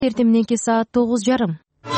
Эртең мененки саат 9:30.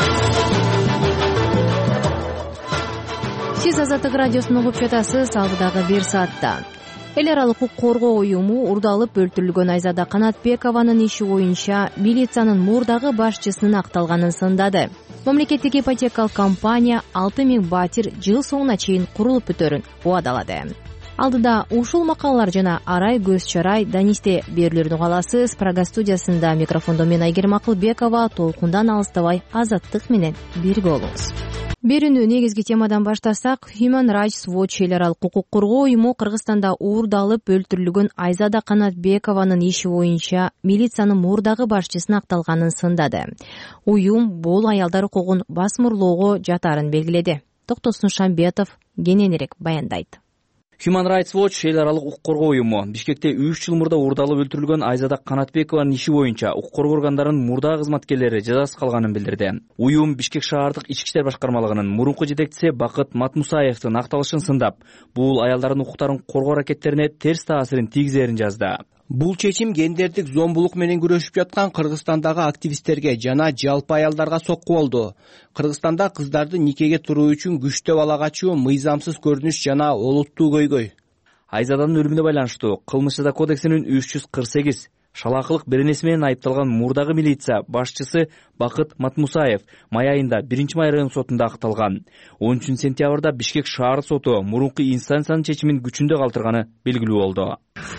Сиз Азаттык радиосун угуп жатасыз. Алдыдагы 1 саатта эл аралык укук коргоо уюму урдалып өлтүрүлгөн Айзада Канатбекованын иши боюнча милициянын мурдагы башчысынын акталганын сындады. Мамлекеттик ипотекалык компания 6000 батир жыл соңуна чейин курулуп бүтөрүн убадалады. Алдыда ушул макалалар жана арай көз чарай данисте берүүлөрүн угаласыз. Прага студиясында микрофондо мен Айгерим Акылбекова. Толкундан алыстабай Азаттык менен бирге болуңуз. Берүүнү негизги темадан баштасак, Human Rights Watch эл аралык укук коргоо уюму Кыргызстанда уурдалып өлтүрүлгөн Айзада Канатбекованын иши боюнча милициянын мурдагы башчысына акталганын сындады. Уюм бул аялдар укугун басмырлоого жатаарын белгиледи. Токтосун Шамбетов кененирээк баяндайт. Human Rights Watch эл аралык укук коргоо уюму Бишкекте 3 жыл мурда уурдалып өлтүрүлгөн Айзада Канатбекованын иши боюнча укук коргоо органдарынын мурдагы кызматкерлери жазасыз калганын билдирди. Уюм Бишкек шаардык ички иштер башкармалыгынын мурунку жетекчиси Бакыт Матмусаевдин акталышын сындап, бул аялдардын укуктарын коргоо аракеттерине терс таасирин тийгизерин жазды. Бул чечим гендердик зомбулук менен күрөшүп жаткан Кыргызстандагы активисттерге жана жалпы аялдарга сокку болду. Кыргызстанда кыздарды никеге туруу үчүн күчтөп ала качуу мыйзамсыз көрүнүш жана олуттуу көйгөй. Айзаданын өлүмүнө байланыштуу Кылмыш жаза кодексинин 348 шалаакылык беренеси менен айыпталган мурдагы милиция башчысы Бакыт Матмусаев май айында 1-май район сотунда акталган. 13-сентябрда Бишкек шаар соту мурунку инстанциянын чечимин күчүндө калтырганы белгилүү болду.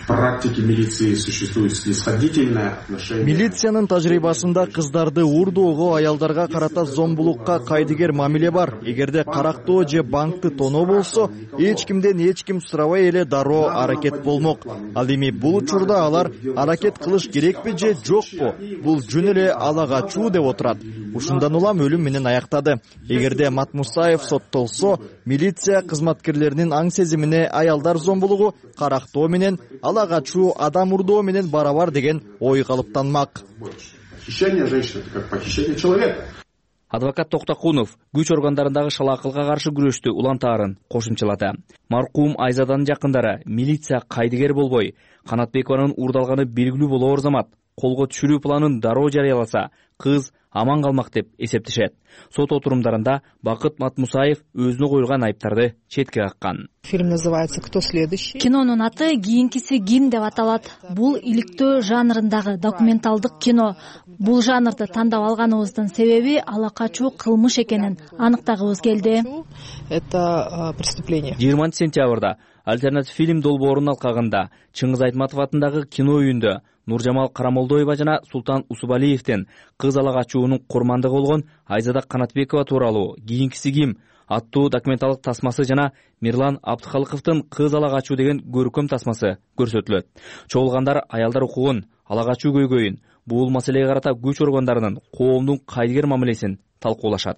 Милициянын тажрыйбасында кыздарды уурдоого, аялдарга карата зомбулукка кайдыгер мамиле бар. Эгерде карактоо же банкты тоноо болсо, эч кимден эч ким сурабай эле дароо аракет болмок. Ал эми бул учурда алар аракет кылыш керекпи же жокпу? Бул жөн эле ала качуу деп отурат. Ушундан улам өлүм менен аяктады. Эгерде Матмусаев соттолсо, милиция кызматкерлеринин аң сезимине аялдар зомбулугу карактоо менен ала качуу адам урдоо менен барабар деген ой калыптанмак. Адвокат Токтокунов күч органдарындагы шалаакылыкка каршы күрөштү улантаарын кошумчалады. Маркум Айзаданын жакындары милиция кайдыгер болбой, Канатбекованын уурдалганы белгилүү болоор замат колго түшүрүү планын дароо жарыяласа, кыз аман калмак деп эсептешет. Сот отурумдарында Бакыт Матмусаев өзүнө коюлган айыптарды четке каккан. Фильм называется «Кто следующий?». Кинонун аты «Кийинкиси ким» деп аталат. Бул иликтөө жанрындагы документалдык кино. Бул жанрды тандап алганыбыздын себеби ала качуу кылмыш экенин аныктагыбыз келди. Это преступление. 20-сентябрда альтернатив фильм долбоорунун алкагында Чыңгыз Айтматов атындагы кино үйүндө Нуржамал Карамолдоева жана Султан Усубалиевдин кыз ала качуунун курмандыгы болгон Айзада Канатбекова тууралуу «Кийинкиси ким» аттуу документалдык тасмасы жана Мирлан Абдыкалыковдун кыз ала качуу деген көркөм тасмасы көрсөтүлөт. Чогулгандар аялдар укугун, ала качуу көйгөйүн, бул маселеге карата күч органдарынын коомдун кайдыгер мамилесин талкуулашат.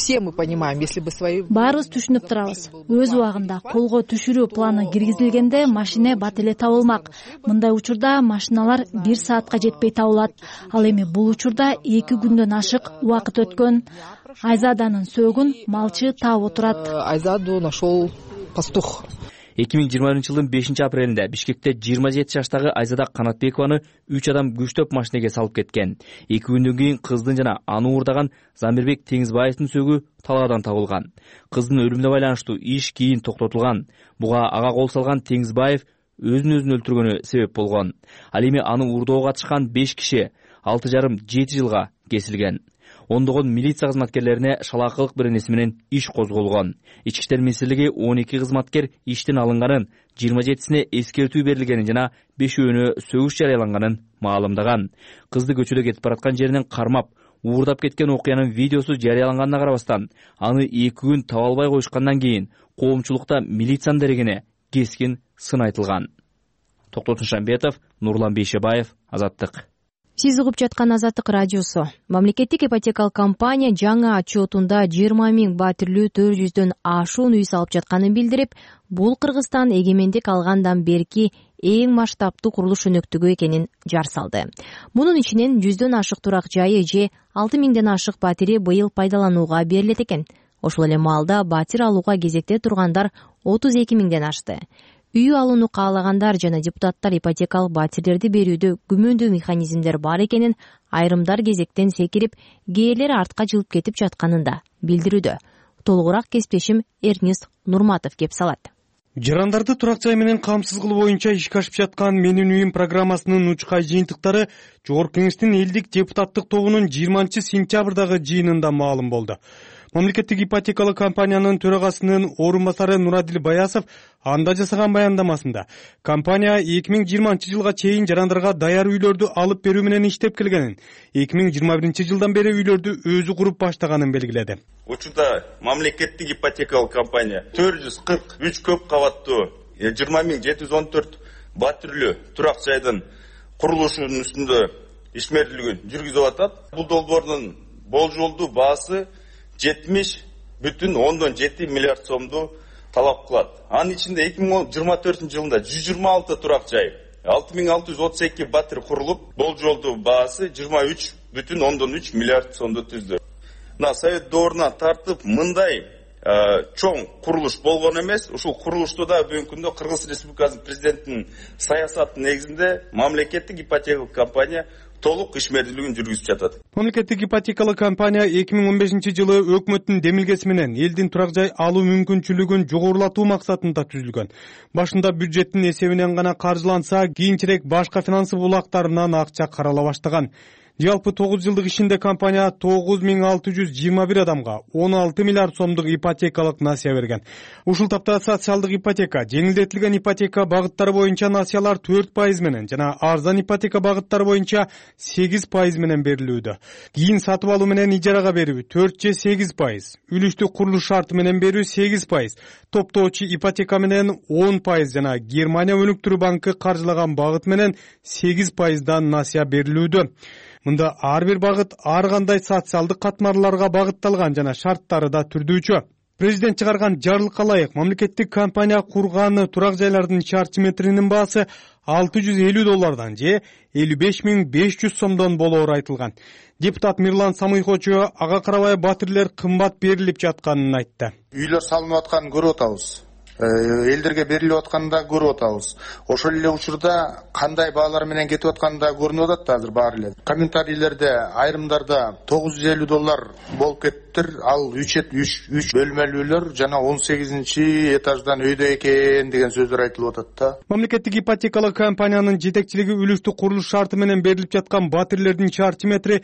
Баарыбыз түшүнүп турабыз. Өз убагында колго түшүрүү планы киргизилгенде машина бат эле табылмак. Мындай учурда машиналар 1 саатка жетпей табылат. Ал эми бул учурда 2 күндөн ашык убакыт өткөн. Айзаданын сөөгүн малчы таап отурат. Айзаду нашел пастух. 2021 жылдын 5-апрелинде Бишкекте 27 жаштагы Айзада Канатбекованы 3 адам күчтөп машинеге салып кеткен. 2 күндөн кийин кыздын жана аны уурдаган Замирбек Теңизбаевдин сөөгү талаадан табылган. Кыздын өлүмүнө байланыштуу иш кийин токтотулган. Буга ага кол салган Теңизбаев өзүн өлтүргөнү себеп болгон. Ал эми аны уурдоого катышкан 5 киши 6,5-7 жылга кесилген. Ондогон милиция кызматкерлерине шалаакылык беренеси менен иш козголгон. Ички иштер министрлиги 12 кызматкер иштен алынганын, 27сине эскертүү берилгенин жана 5-өөнө сөгүш жарыяланганын маалымдаган. Кызды көчөдө кетип бараткан жеринен кармап, уурдап кеткен окуянын видеосу жарыяланганына карабастан, аны 2 күн таба албай коюшкандан кийин коомчулукта милициянын дерегине кескин сын айтылган. Токтосун Шамбетов, Нурлан Бейшебаев, Азаттык. Сиз угуп жаткан Азаттык радиосу. Мамлекеттик ипотекалык компания жаңы отчетунда 20 000 батирлүү 400дөн ашуун үй салып жатканын билдирип, бул Кыргызстан эгемендик алгандан берки эң масштабтуу курулуш өнөктүгү экенин жар салды. Мунун ичинен 100дөн ашык турак жайы же 6000ден ашык батири быйыл пайдаланууга берилет экен. Ошол эле маалда батир алууга кезекте тургандар 32 000ден ашты. үй алууну каалагандар жана депутаттар ипотекалык батирлерди берүүдө күмөндүү механизмдер бар экенин, айрымдар кезектен секирип, кээрлери артка жылып кетип жатканын да билдирүүдө. Толугураак кесиптешим Эрнест Нурматов кеп салат. Жарандарды турак жай менен камсыз кылуу боюнча ишке ашып жаткан Менин үйүм программасынын учкай жыйынтыктары Жогорку Кеңештин элдик депутаттык тобунун 20-сентябрдагы жыйынында маалым болду. Мамлекеттик ипотекалык компаниянын төрагасынын орун басары Нурадил Баясов анда жасаган баяндамасында компания 2020-жылга чейин жарандарга даяр үйлөрдү алып берүү менен иштеп келгенин, 2021-жылдан бери үйлөрдү өзү куруп баштаганын белгиледи. Учурда мамлекеттик ипотекалык компания 443 көп кабаттуу 20.714 батирлүү турак жайдын курулушунун үстүндө ишмердүүлүгүн жүргүзүп атат. Бул долбоордун болжолдуу баасы 70,7 миллиард сомду талап кылат. Анын ичинде 2024 жылында 126 турак жай, 6632 батир курулуп, болжолдуу баасы 23,3 миллиард сомду түздү. Совет доорунан тартып мындай чоң курулуш болгон эмес. Ушул курулушту да бүгүнкү күндө Кыргыз Республикасынын президентинин саясатынын негизинде мамлекеттик ипотекалык компания толук ишмердүүлүгүн жүргүзүп жатат. Мамлекеттик ипотекалык компания 2015-жылы өкмөттүн демилгеси менен элдин турак жай алуу мүмкүнчүлүгүн жогорулатуу максатында түзүлгөн. Башында бюджеттин эсебинен гана каржыланса, кийинчерээк башка финансы булактарынан акча карала баштаган. Жалпы 9 жылдык ишинде компания 9621 адамга 16 миллиард сомдук ипотекалык насыя берген. Ушул тапта социалдык ипотека, жеңилдетилген ипотека багыттары боюнча насыялар 4% менен жана арзан ипотека багыттары боюнча 8% менен берилүүдө. Кийин сатып алуу менен ижарага берүү 4-8%, үлүштү курулуш шарты менен берүү 8%, топтоочу ипотека менен 10% жана Германия өнүктүрүү банкы каржылаган багыт менен 8%дан насыя берилүүдө. Мында ар бир багыт ар кандай социалдык катмарларга багытталган жана шарттары да түрдүүчү. Президент чыгарган жарлыкка ылайык мамлекеттик компания курган турак жайлардын чарчы метринин баасы $650 же 55.500 сомдон болоору айтылган. Депутат Мирлан Самыйхочу ага карабай батирлер кымбат берилип жатканын айтты. Үйлөр салынып атканын көрүп атабыз. Элдерге берилип атканын да көрүп атабыз. Ошол эле учурда кандай баалар менен кетип атканы да көрүнүп атат азыр баары эле. Комментарийлерде айрымдарда $950 болуп кеттир, ал 3 бөлмөлүүлөр жана 18-этаждан өйдө экен деген сөздөр айтылып атат да. Мамлекеттик ипотекалык компаниянын жетекчилиги үлүштү курулуш шарты менен берилип жаткан батирлердин чарчы метри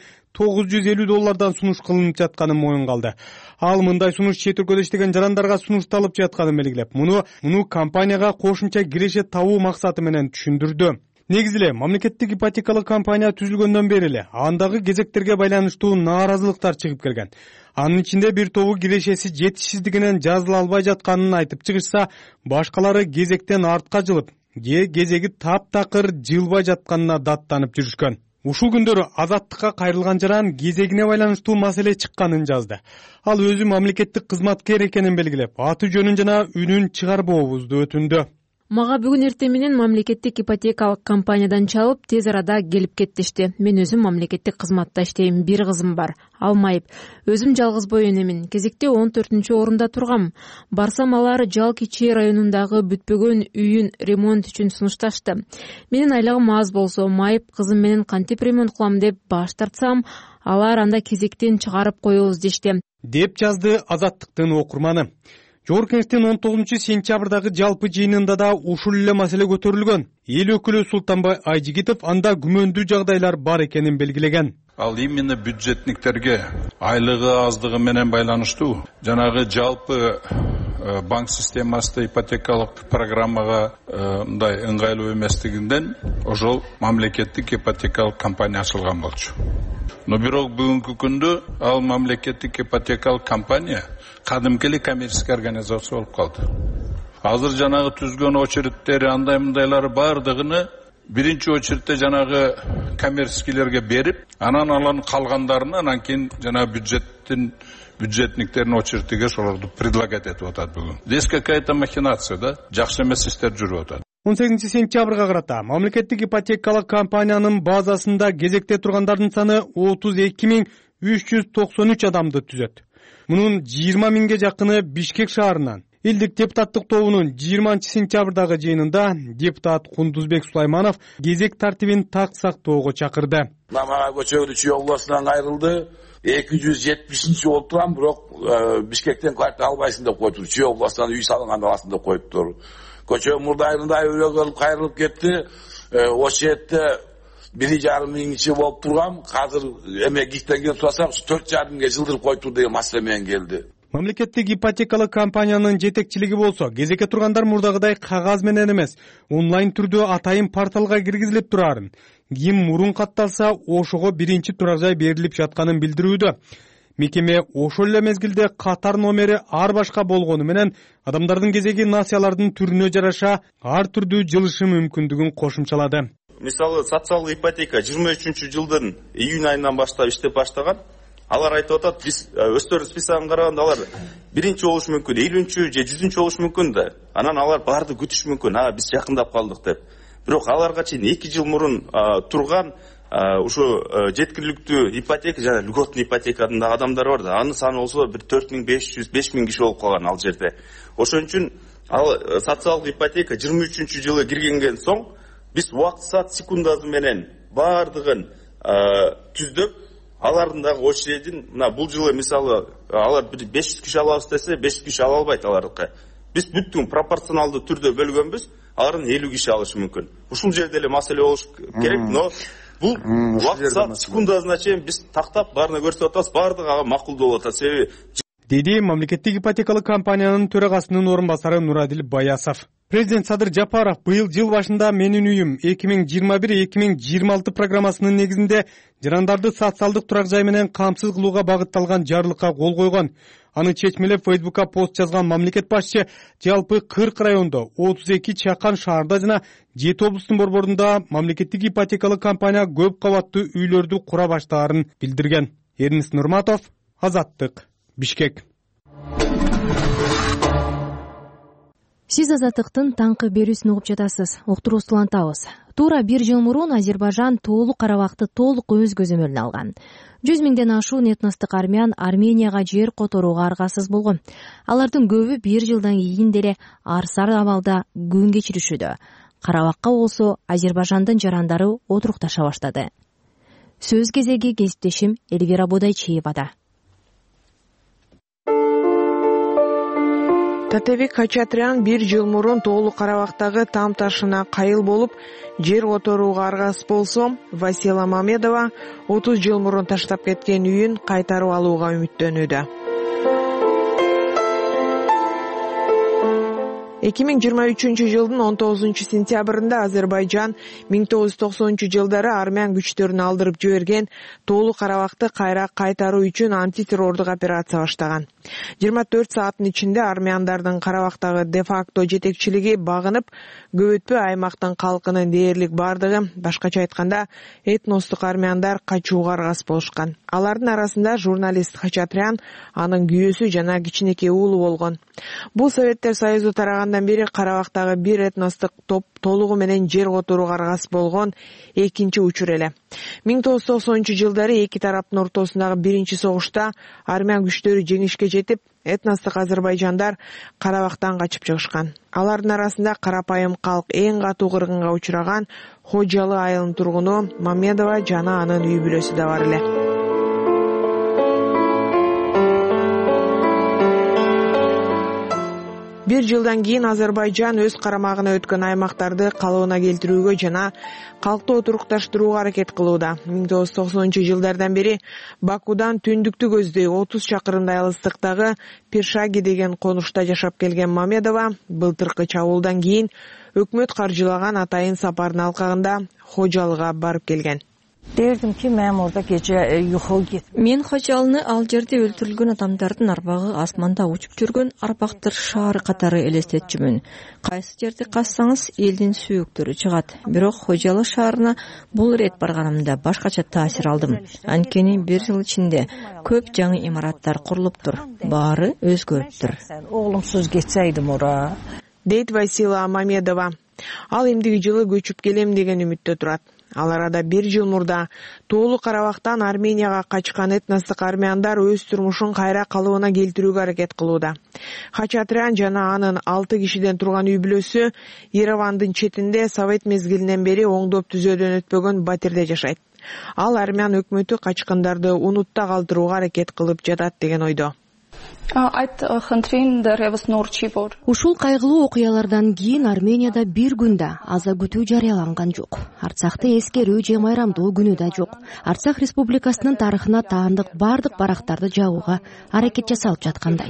$950 сунуш кылынып жатканын моюнга алды. Ал мындай сунуш чет өлкөдө иштеген жарандарга сунушталып жатканын белгилеп, муну компанияга кошумча киреше табуу максаты менен түшүндүрдү. Негизи эле мамлекеттик ипотекалык компания түзүлгөндөн бери эле андагы кезектерге байланыштуу нааразылыктар чыгып келген. Анын ичинде бир тобу кирешеси жетишсиздигинен жазыла албай жатканын айтып чыгышса, башкалары кезектен артка жылып, кезеги таптакыр жылбай жатканына даттанып жүрүшкөн. Ушул күндөрү Азаттыкка кайрылган жаран кезегине байланыштуу маселе чыкканын жазды. Ал өзү мамлекеттик кызматкер экенин белгилеп, аты жөнүн жана үнүн чыгарбообузду өтүндү. Мага бүгүн эртең менен мамлекеттик ипотекалык компаниядан чалып, тез арада келип кеттишти. Мен өзүм мамлекеттик кызматта иштейм, бир кызым бар. Алмайып, өзүм жалгыз бой энемин. Кезекте 14-орунда тургам. Барсам алар Жал Кичи районундагы бүтпөгөн үйүн ремонт үчүн сунушташты. Менин айлыгым аз болсо, майып кызым менен кантип ремонт кылам деп баш тартсам, алар анда кезектен чыгарып коебуз дешти. Деп жазды Азаттыктын окурманы. Жогорку Кеңештин 19-сентябрдагы жалпы жыйынында да ушул эле маселе көтөрүлгөн. Эл өкүлү Султанбай Айжигитов анда күмөндүү жагдайлар бар экенин белгилеген. Ал именно бюджетниктерге айлыгы аздыгы менен байланыштуу жанагы жалпы банк системасында ипотекалык программага мындай ыңгайлуу эместигинден ошол мамлекеттик ипотекалык компания ачылган болчу. Но бирок бүгүнкү күндө ал мамлекеттик ипотекалык компания кадимки эле коммерческий организация болуп калды. Азыр жанагы түзгөн очередтери андай мындайлары бардыгыны биринчи очередте жанагы коммерческийлерге берип, анан алардын калгандарына анан кийин жанагы бюджетниктердин очередиге ошолорду предлагать этип атат бүгүн. Здесь какая-то махинация, да? Жакшы эмес иштер жүрүп атат. 18-сентябрга карата мамлекеттик ипотекалык компаниянын базасында кезекте тургандардын саны 32.393 адамды түзөт. Мунун 20.000ге жакыны Бишкек шаарынан, Элдик депутаттык тобунун 20-сентябрдагы жыйынында депутат Кундузбек Сулайманов кезек тартибин так сактоого чакырды. Мага көчөгү Чүй областынан кайрылды. 270 болуп турам, бирок Бишкектен квартира албайсың деп коюптур. Чүй областынан үй салынган аласың деп коюптур. Көчө мурдайында өрөөгө кайрылып кетти. Ошол жерде 1,5 миң ичи болуп тургам. Азыр эме гиктен келип турсам, 4,5 миңге жылдырып коюптур деген маселе менен келди. Мамлекеттик ипотекалык компаниянын жетекчилиги болсо, кезекке тургандар мурдагыдай кагаз менен эмес, онлайн түрдө атайын порталга киргизилип турарын, ким мурун катталса, ошого биринчи турак жай берилип жатканын билдирүүдө. Мекеме ошол эле мезгилде катар номери ар башка болгону менен адамдардын кезеги насыялардын түрүнө жараша ар түрдүү жылышы мүмкүндүгүн кошумчалады. Мисалы, социалдык ипотека 23-жылдын июнь айынан баштап иштеп баштаган. Алар айтып атат, биз өздөрүнүн списогун караганда алар биринчи болушу мүмкүн, 50-чү же 100-чү болушу мүмкүн да. Анан алар барды күтүш мүмкүн, биз жакындап калдык деп. Бирок аларга чейин 2 жыл мурун турган ушу жеткиликтүү ипотека жана льготный ипотекадын адамдар бар да. Анын саны болсо бир 4500-5000 киши болуп калган ал жерде. Ошон үчүн ал социалдык ипотека 23-жылы киргенген соң биз убакыт саат секундасы менен бардыгын түздөп, алардын дагы очередин, мына бул жылы мисалы алар 500 киши алабыз десе, 500 киши ала албайт алардыкы. Биз бүттүн пропорционалдуу түрдө бөлгөнбүз, алардын 50 киши алышы мүмкүн. Ушул жерде эле маселе болуш керек, но бул убакыт саат секундасына чейин биз тактап баарына көрсөтүп атабыз, бардыгы ага макулдуу болуп атат. Себеби деди мамлекеттик ипотекалык компаниянын төрагасынын орун басары Нурадил Баясов. Президент Садыр Жапаров быйыл жыл башында Менин үйүм 2021-2026 программасынын негизинде жарандарды социалдык турак жай менен камсыз кылууга багытталган жарлыкка кол койгон. Аны чечмелеп Фейсбукка пост жазган мамлекет башчы жалпы 40 райондо, 32 чакан шаарда жана 7 облустун борборунда мамлекеттик ипотекалык компания көп кабаттуу үйлөрдү кура баштаарын билдирген. Эрнис Нурматов, Азаттык, Бишкек. Сиз Азаттыктын таңкы берүүсүн угуп жатасыз. Уктуруубузду улантабыз. Туура 1 жыл мурун Азербайжан толук Карабакты толук өз көзөмөлүнө алган. 100 миңден ашуун этностук армян Арменияга жер которууга аргасыз болгон. Алардын көбү 1 жылдан кийин деле арсар абалда күн кечиришүүдө. Карабакка болсо Азербайжандын жарандары отурукташа баштады. Сөз кезеги кесиптешим Эльвира Бодайчиевада. Татебек Хачатрян 1 жыл мурун толук Карабактагы там ташына кайыл болуп, жер которууга аргасыз болсо, Васила Мамедова 30 жыл мурун таштап кеткен үйүн кайтарып алууга үмүттөнүүдө. 2023 жылдын 19 сентябрында Азербайжан 1990 жылдары армян күчтөрүн алдырып жиберген толук Карабакты кайра кайтаруу үчүн антитеррордук операция баштаган. 24 сааттын ичинде армяндардын Карабактагы де-факто жетекчилиги багынып, көп өтпөй аймактын калкынын дээрлик бардыгы, башкача айтканда, этностук армяндар качууга аргасыз болушкан. Алардын арасында журналист Хачатрян, анын күйөөсү жана кичинекей уулу болгон. Бул Советтер Союзу тарагандан бери Карабактагы бир этностук топ толугу менен жер которууга аргасыз болгон экинчи учур эле. 1990 жылдары эки тараптын ортосундагы биринчи согушта армян күчтөрү жеңишке жетип, этностук азербайжандар Карабактан качып чыгышкан. Алардын арасында карапайым калк эң катуу кыргынга учураган Хожалы айылынын тургуну Мамедова жана анын үй бүлөсү да бар эле. Bir жылдан кийин Азербайжан өз карамагына өткөн аймактарды калыбына келтирүүгө жана калкты отурукташтырууга аракет кылууда. 1990 жылдардан бери Бакудан түндүктү көздөй 30 чакырымдай алыстыктагы Першаги деген конушта жашап келген Мамедова былтыркы чабуулдан кийин өкмөт каржылаган атайын сапардын алкагында Хожалыга барып келген. Derdim ki mənim orada gecə yuxu getmir. Мен Хожалыны ал жерде өлтүрүлгөн адамдардын арбагы асманда учуп жүргөн арбактыр шаары катары элестетчүмүн. Кайсы жерди кассаңыз элдин сүйөктөрү чыгат. Бирок Хожалы шаарына бул ирет барганымда башкача таасир алдым. Анткени 1 жыл ичинде көп жаңы имараттар курулуптур. Баары өзгөрүптүр. Оглумсуз кетсейдим ора. Дейт Васила Мамедова. Ал эмдиги жылы көчүп келем деген үмүттө турат. Ал арада 1 жыл мурда Тоолу Карабактан Арменияга качкан этностук армяндар өз турмушун кайра калыбына келтирүүгө аракет кылууда. Хачатрян жана анын 6 кишиден турган үй бүлөсү Еревандын четинде Совет мезгилинен бери оңдоп түзөөдөн өтпөгөн батирде жашайт. Ал армян өкмөтү качкындарды унутта калтырууга аракет кылып жатат деген ойдо. Ушул кайгылуу окуялардан кийин Арменияда бир күн да аза күтүү жарыяланган жок. Арцахта эскерүү же майрамдоо күнү да жок. Арцах Республикасынын тарыхына таандык бардык барактарды жабууга аракет жасалып жаткандай.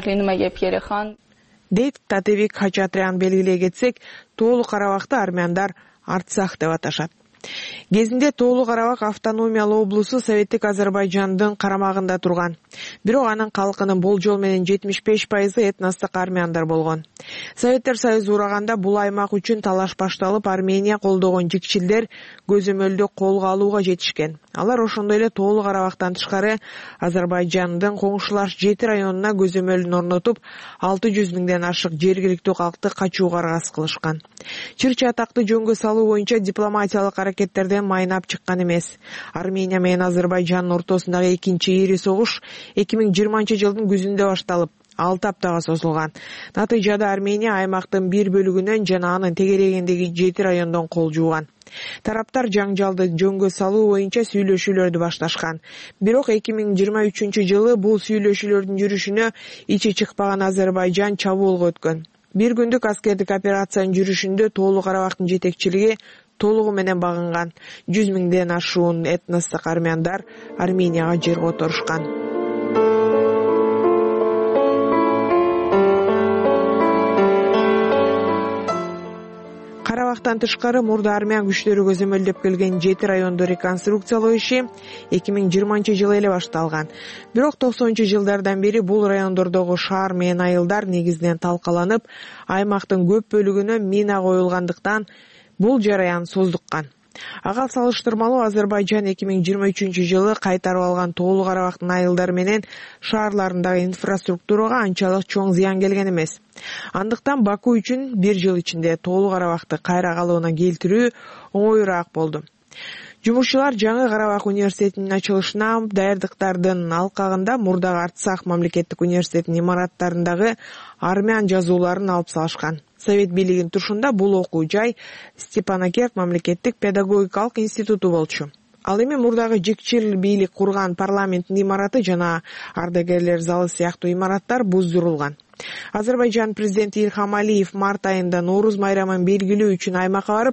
Дейт Татевик Хачатрян белгилей кетсек, Тоолу Карабакты армяндар Арцах деп аташат. Кезинде Тоолу Карабак автономиялуу облусу Советтик Азербайжандын карамагында турган. Бирок анын калкынын болжол менен 75% этностук армяндар болгон. Советтер Союзу ураганда бул аймак үчүн талаш башталып, Армения колдогон жикчилдер көзөмөлдү колго алууга жетишкен. Алар ошондой эле Тоолу Карабактан тышкары Азербайжандын коңшулаш 7 районуна көзөмөлүн орнотуп, 600 миңден ашык жергиликтүү калкты качууга аргасыз кылышкан. Чыр-чатакты жөнгө салуу боюнча дипломатиялык аракеттерден майнап чыккан эмес. Армения менен Азербайжандын ортосундагы экинчи ири согуш 2020-жылдын күзүндө башталып, 6 аптага созулган. Натыйжада Армения аймактын бир бөлүгүнөн жана анын тегерегиндеги 7 райондон кол жууган. Тараптар жаңжалды жөнгө салуу боюнча сүйлөшүүлөрдү башташкан. Бирок 2023-жылы бул сүйлөшүүлөрдүн жүрүшүнө ичи чыкпаган Азербайжан чабуулга өткөн. Бир күндүк аскердик операциянын жүрүшүндө Тоолу Карабактын жетекчилиги толугу менен багынган. 100 миңден ашуун этностук армяндар Арменияга жер которушкан. Карабактан тышкары мурда армян күчтөрү көзөмөлдөп келген 7 районду реконструкциялоо иши 2020-жылы эле башталган. Бирок 90-жылдардан бери бул райондордогу шаар менен айылдар негизинен талкаланып, аймактын көп бөлүгүнө мина коюлгандыктан бул жараян создуккан. Ага салыштырмалуу Азербайжан 2023-жылы кайтарып алган Тоолу Карабактын айылдары менен шаарларындагы инфраструктурага анчалык чоң зыян келген эмес. Андыктан Баку үчүн 1 жыл ичинде Тоолу Карабакты кайра калыбына келтирүү оңоюраак болду. Жумушчулар Жаңы Карабак университетинин ачылышына даярдыктардын алкагында мурдагы Арцах мамлекеттик университетинин имараттарындагы армян жазууларын алып салышкан. Совет бийлигинин тушунда бул окуу жай Степанакерт мамлекеттик педагогикалык институту болчу. Ал эми мурдагы жикчил бийлик курган парламенттин имараты жана ардагерлер залы сыяктуу имараттар буздурулган. Азербайжан президенти Илхам Алиев март айында Нооруз майрамын белгилөө үчүн аймакка барып,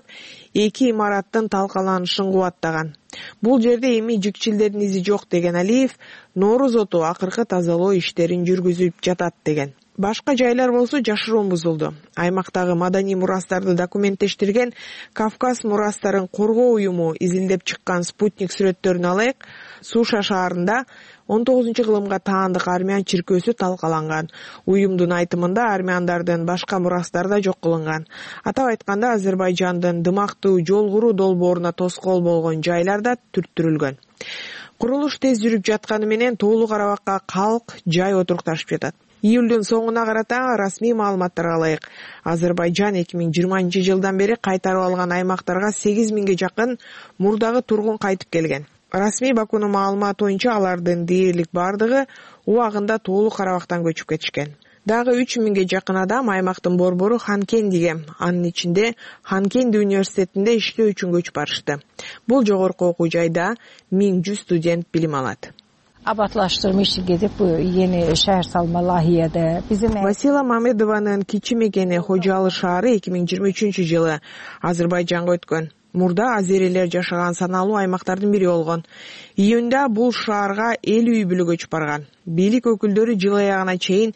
2 имараттын талкаланышын кубаттаган. Бул жерде эми жикчилдердин изи жок деген Алиев, Нооруз оту акыркы тазалоо иштерин жүргүзүп жатат деген. Башка жайлар болсо жашыруун бузулду. Аймактагы маданий мурастарды документтештирген Кавказ мурастарын коргоо уюму изилдеп чыккан спутник сүрөттөрүн алайык. Суша шаарында 19-кылымга таандык армян чиркөөсү талкаланган. Уюмдун айтымында армяндардын башка мурастары да жок кылынган. Атап айтканда Азербайжандын дымактуу жол куруу долбооруна тоскоол болгон жайлар да түрттүрүлгөн. Курулуш тез жүрүп жатканы менен Тоолу Карабакка калк жай отурукташып жатат. Июлдун соңуна карата расмий маалыматтарга ылайык, Азербайжан 2020-жылдан бери кайтарып алган аймактарга 8 миңге жакын мурдагы тургун кайтып келген. Расмий Бакунун маалыматы боюнча алардын дээрлик бардыгы убагында Тоолу Карабактан көчүп кетишкен. Дагы 3 миңге жакын адам аймактын борбору Ханкендиге, анын ичинде Ханкенди университетинде иштөө үчүн көчүп барышты. Бул жогорку окуу жайда 1100 студент билим алат. Абатлаштырма иши кетип, yeni шаар салма лахияда. Васила Мамедованын кичи мекени Хожалы шаары 2023-жылы Азербайжанга өткөн. Мурда азерилер жашаган саналуу аймактардын бири болгон. Июнда бул шаарга 50 үй бүлө көчүп барган. Бийлик өкүлдөрү жыл аягына чейин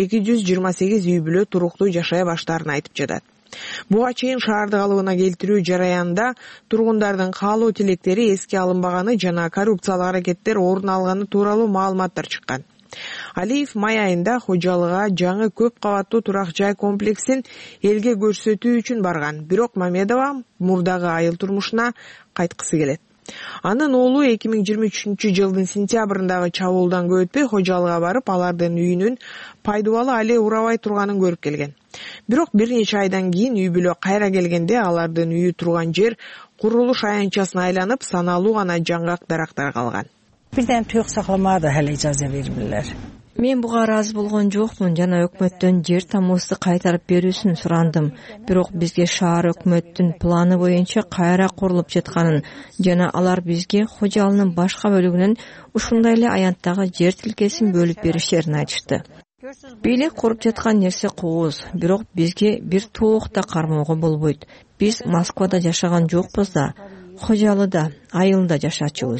228 үй бүлө туруктуу жашай баштаарын айтып жатат. Буга чейин шаарды калыбына келтирүү жараянында тургундардын каалоо тилектери эске алынбаганы жана коррупциялык аракеттер орун алганы тууралуу маалыматтар чыккан. Алиев май айында Хожалыга жаңы көп кабаттуу турак жай комплексин элге көрсөтүү үчүн барган. Бирок Мамедова мурдагы айыл турмушуна кайткысы келет. Анын оолу 2023-жылдын сентябрындагы чабуулдан көп өтпөй Хожалыга барып, алардын үйүнүн пайдубалы але урабай турганын көрүп келген. Бирок бир нече айдан кийин үй бүлө кайра келгенде алардын үйү турган жер курулуш аянтчасына айланып, саналуу гана жаңгак дарактар калган. Бирден туюк сакламага да хали ижаза бермилер. Мен буга ыраазы болгон жокмун жана өкмөттөн жер тамуусу кайтарып берүүсүн сурандым. Бирок бизге шаар өкмөттүн планы боюнча кайра курулуп жатканын жана алар бизге Хожалынын башка бөлүгүнөн ушундай эле аянттагы жер тилкесин бөлүп бериштерин айтышты. Бийлик куруп жаткан нерсе кооз, бирок бизге бир тоок да кармоого болбойт. Биз Москвада жашаган жокпуз да, Хожалыда, айылында жашачубуз.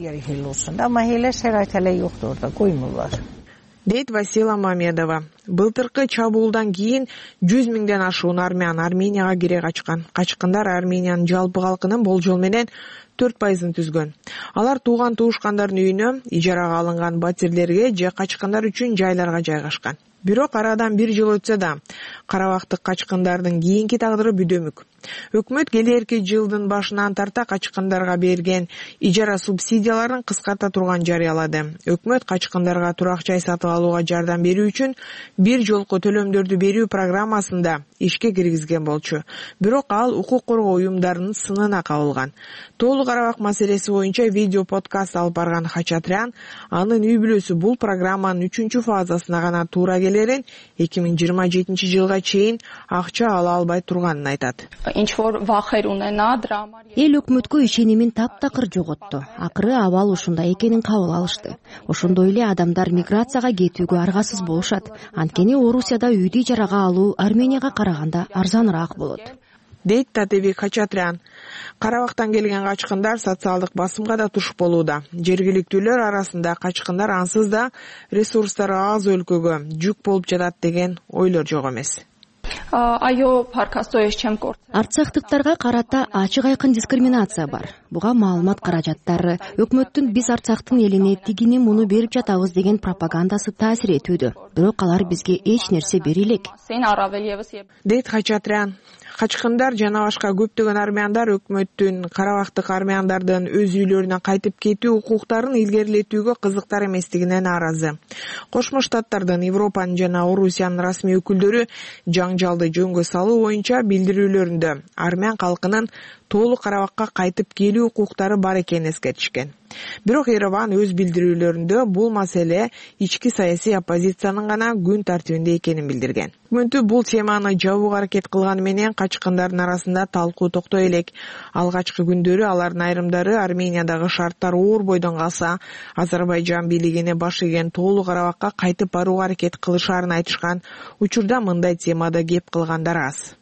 Дейт Васила Мамедова. Былтыркы чабуулдан кийин 100 миңден ашуун армян Арменияга кире качкан. Качкындар Армениянын жалпы калкынын болжол менен 4% түзгөн. Алар тууган туушкандардын үйүнө, ижарага алынган батирлерге же качкындар үчүн жайларга жайгашкан. Бирок арадан 1 жыл өтсө да, Карабактык качкындардын кийинки тагдыры бүдөмүк. Өкмөт келерки жылдын башынан тарта качкындарга берген ижара субсидияларын кыскарта турган жарыялады. Өкмөт качкындарга турак жай сатып алууга жардам берүү үчүн бир жолку төлөмдөрдү берүү программасында ишке киргизген болчу. Бирок ал укук коргоо уюмдарынын сынына кабылган. Тоолуу Карабак маселеси боюнча видео подкаст алып барган Хачатрян анын үй бүлөсү бул программанын 3-фазасына гана туура келерин, 2027 жылга чейин акча ала албай турганын айтат. Эл өкмөткө ишенимин таптакыр жоготту. Акыры абал ушундай экенин кабыл алышты. Ошондой эле адамдар миграцияга кетүүгө аргасыз болушат. Анткени Орусияда үйдү ижарага алуу Арменияга караганда арзаныраак болот. Дейт Татебек Хачатрян. Карабактан келген качкындар социалдык басымга да туш болууда. Жергиликтүүлөр арасында качкындар ансыз да ресурстары аз өлкөгө жүк болуп жатат деген ойлор жок эмес. Арцактыктарга карата ачык айкын дискриминация бар. Буга маалымат каражаттары, өкмөттүн биз Арцактын элине тигини муну берип жатабыз деген пропагандасы таасир этүүдө. Бирок алар бизге эч нерсе бере элек. Дейт Хачатрян. Качкындар жана башка көптөгөн армяндар өкмөттүн Карабактык армяндардын өз үйлөрүнө кайтып кетүү укуктарын илгерилетүүгө кызыктар эместигине нааразы. Кошмо Штаттардын, Европанын жана Орусиянын расмий өкүлдөрү жаңжалды жөнгө салуу боюнча билдирүүлөрүндө армян калкынын тоолуу Карабакка кайтып келүү укуктары бар экенин эскертишкен. Бирок Ереван өз билдирүүлөрүндө бул маселе ички саясий оппозициянын гана күн тартибинде экенин билдирген. Өкмөтү бул теманы жабууга аракет кылганы менен качкындардын арасында талкуу токтой элек. Алгачкы күндөрү алардын айрымдары Армениядагы шарттар оор бойдон калса, Азербайжан бийлигине баш ийген тоолуу Карабакка кайтып барууга аракет кылышаарын айтышкан. Учурда мындай темада кеп кылгандар аз.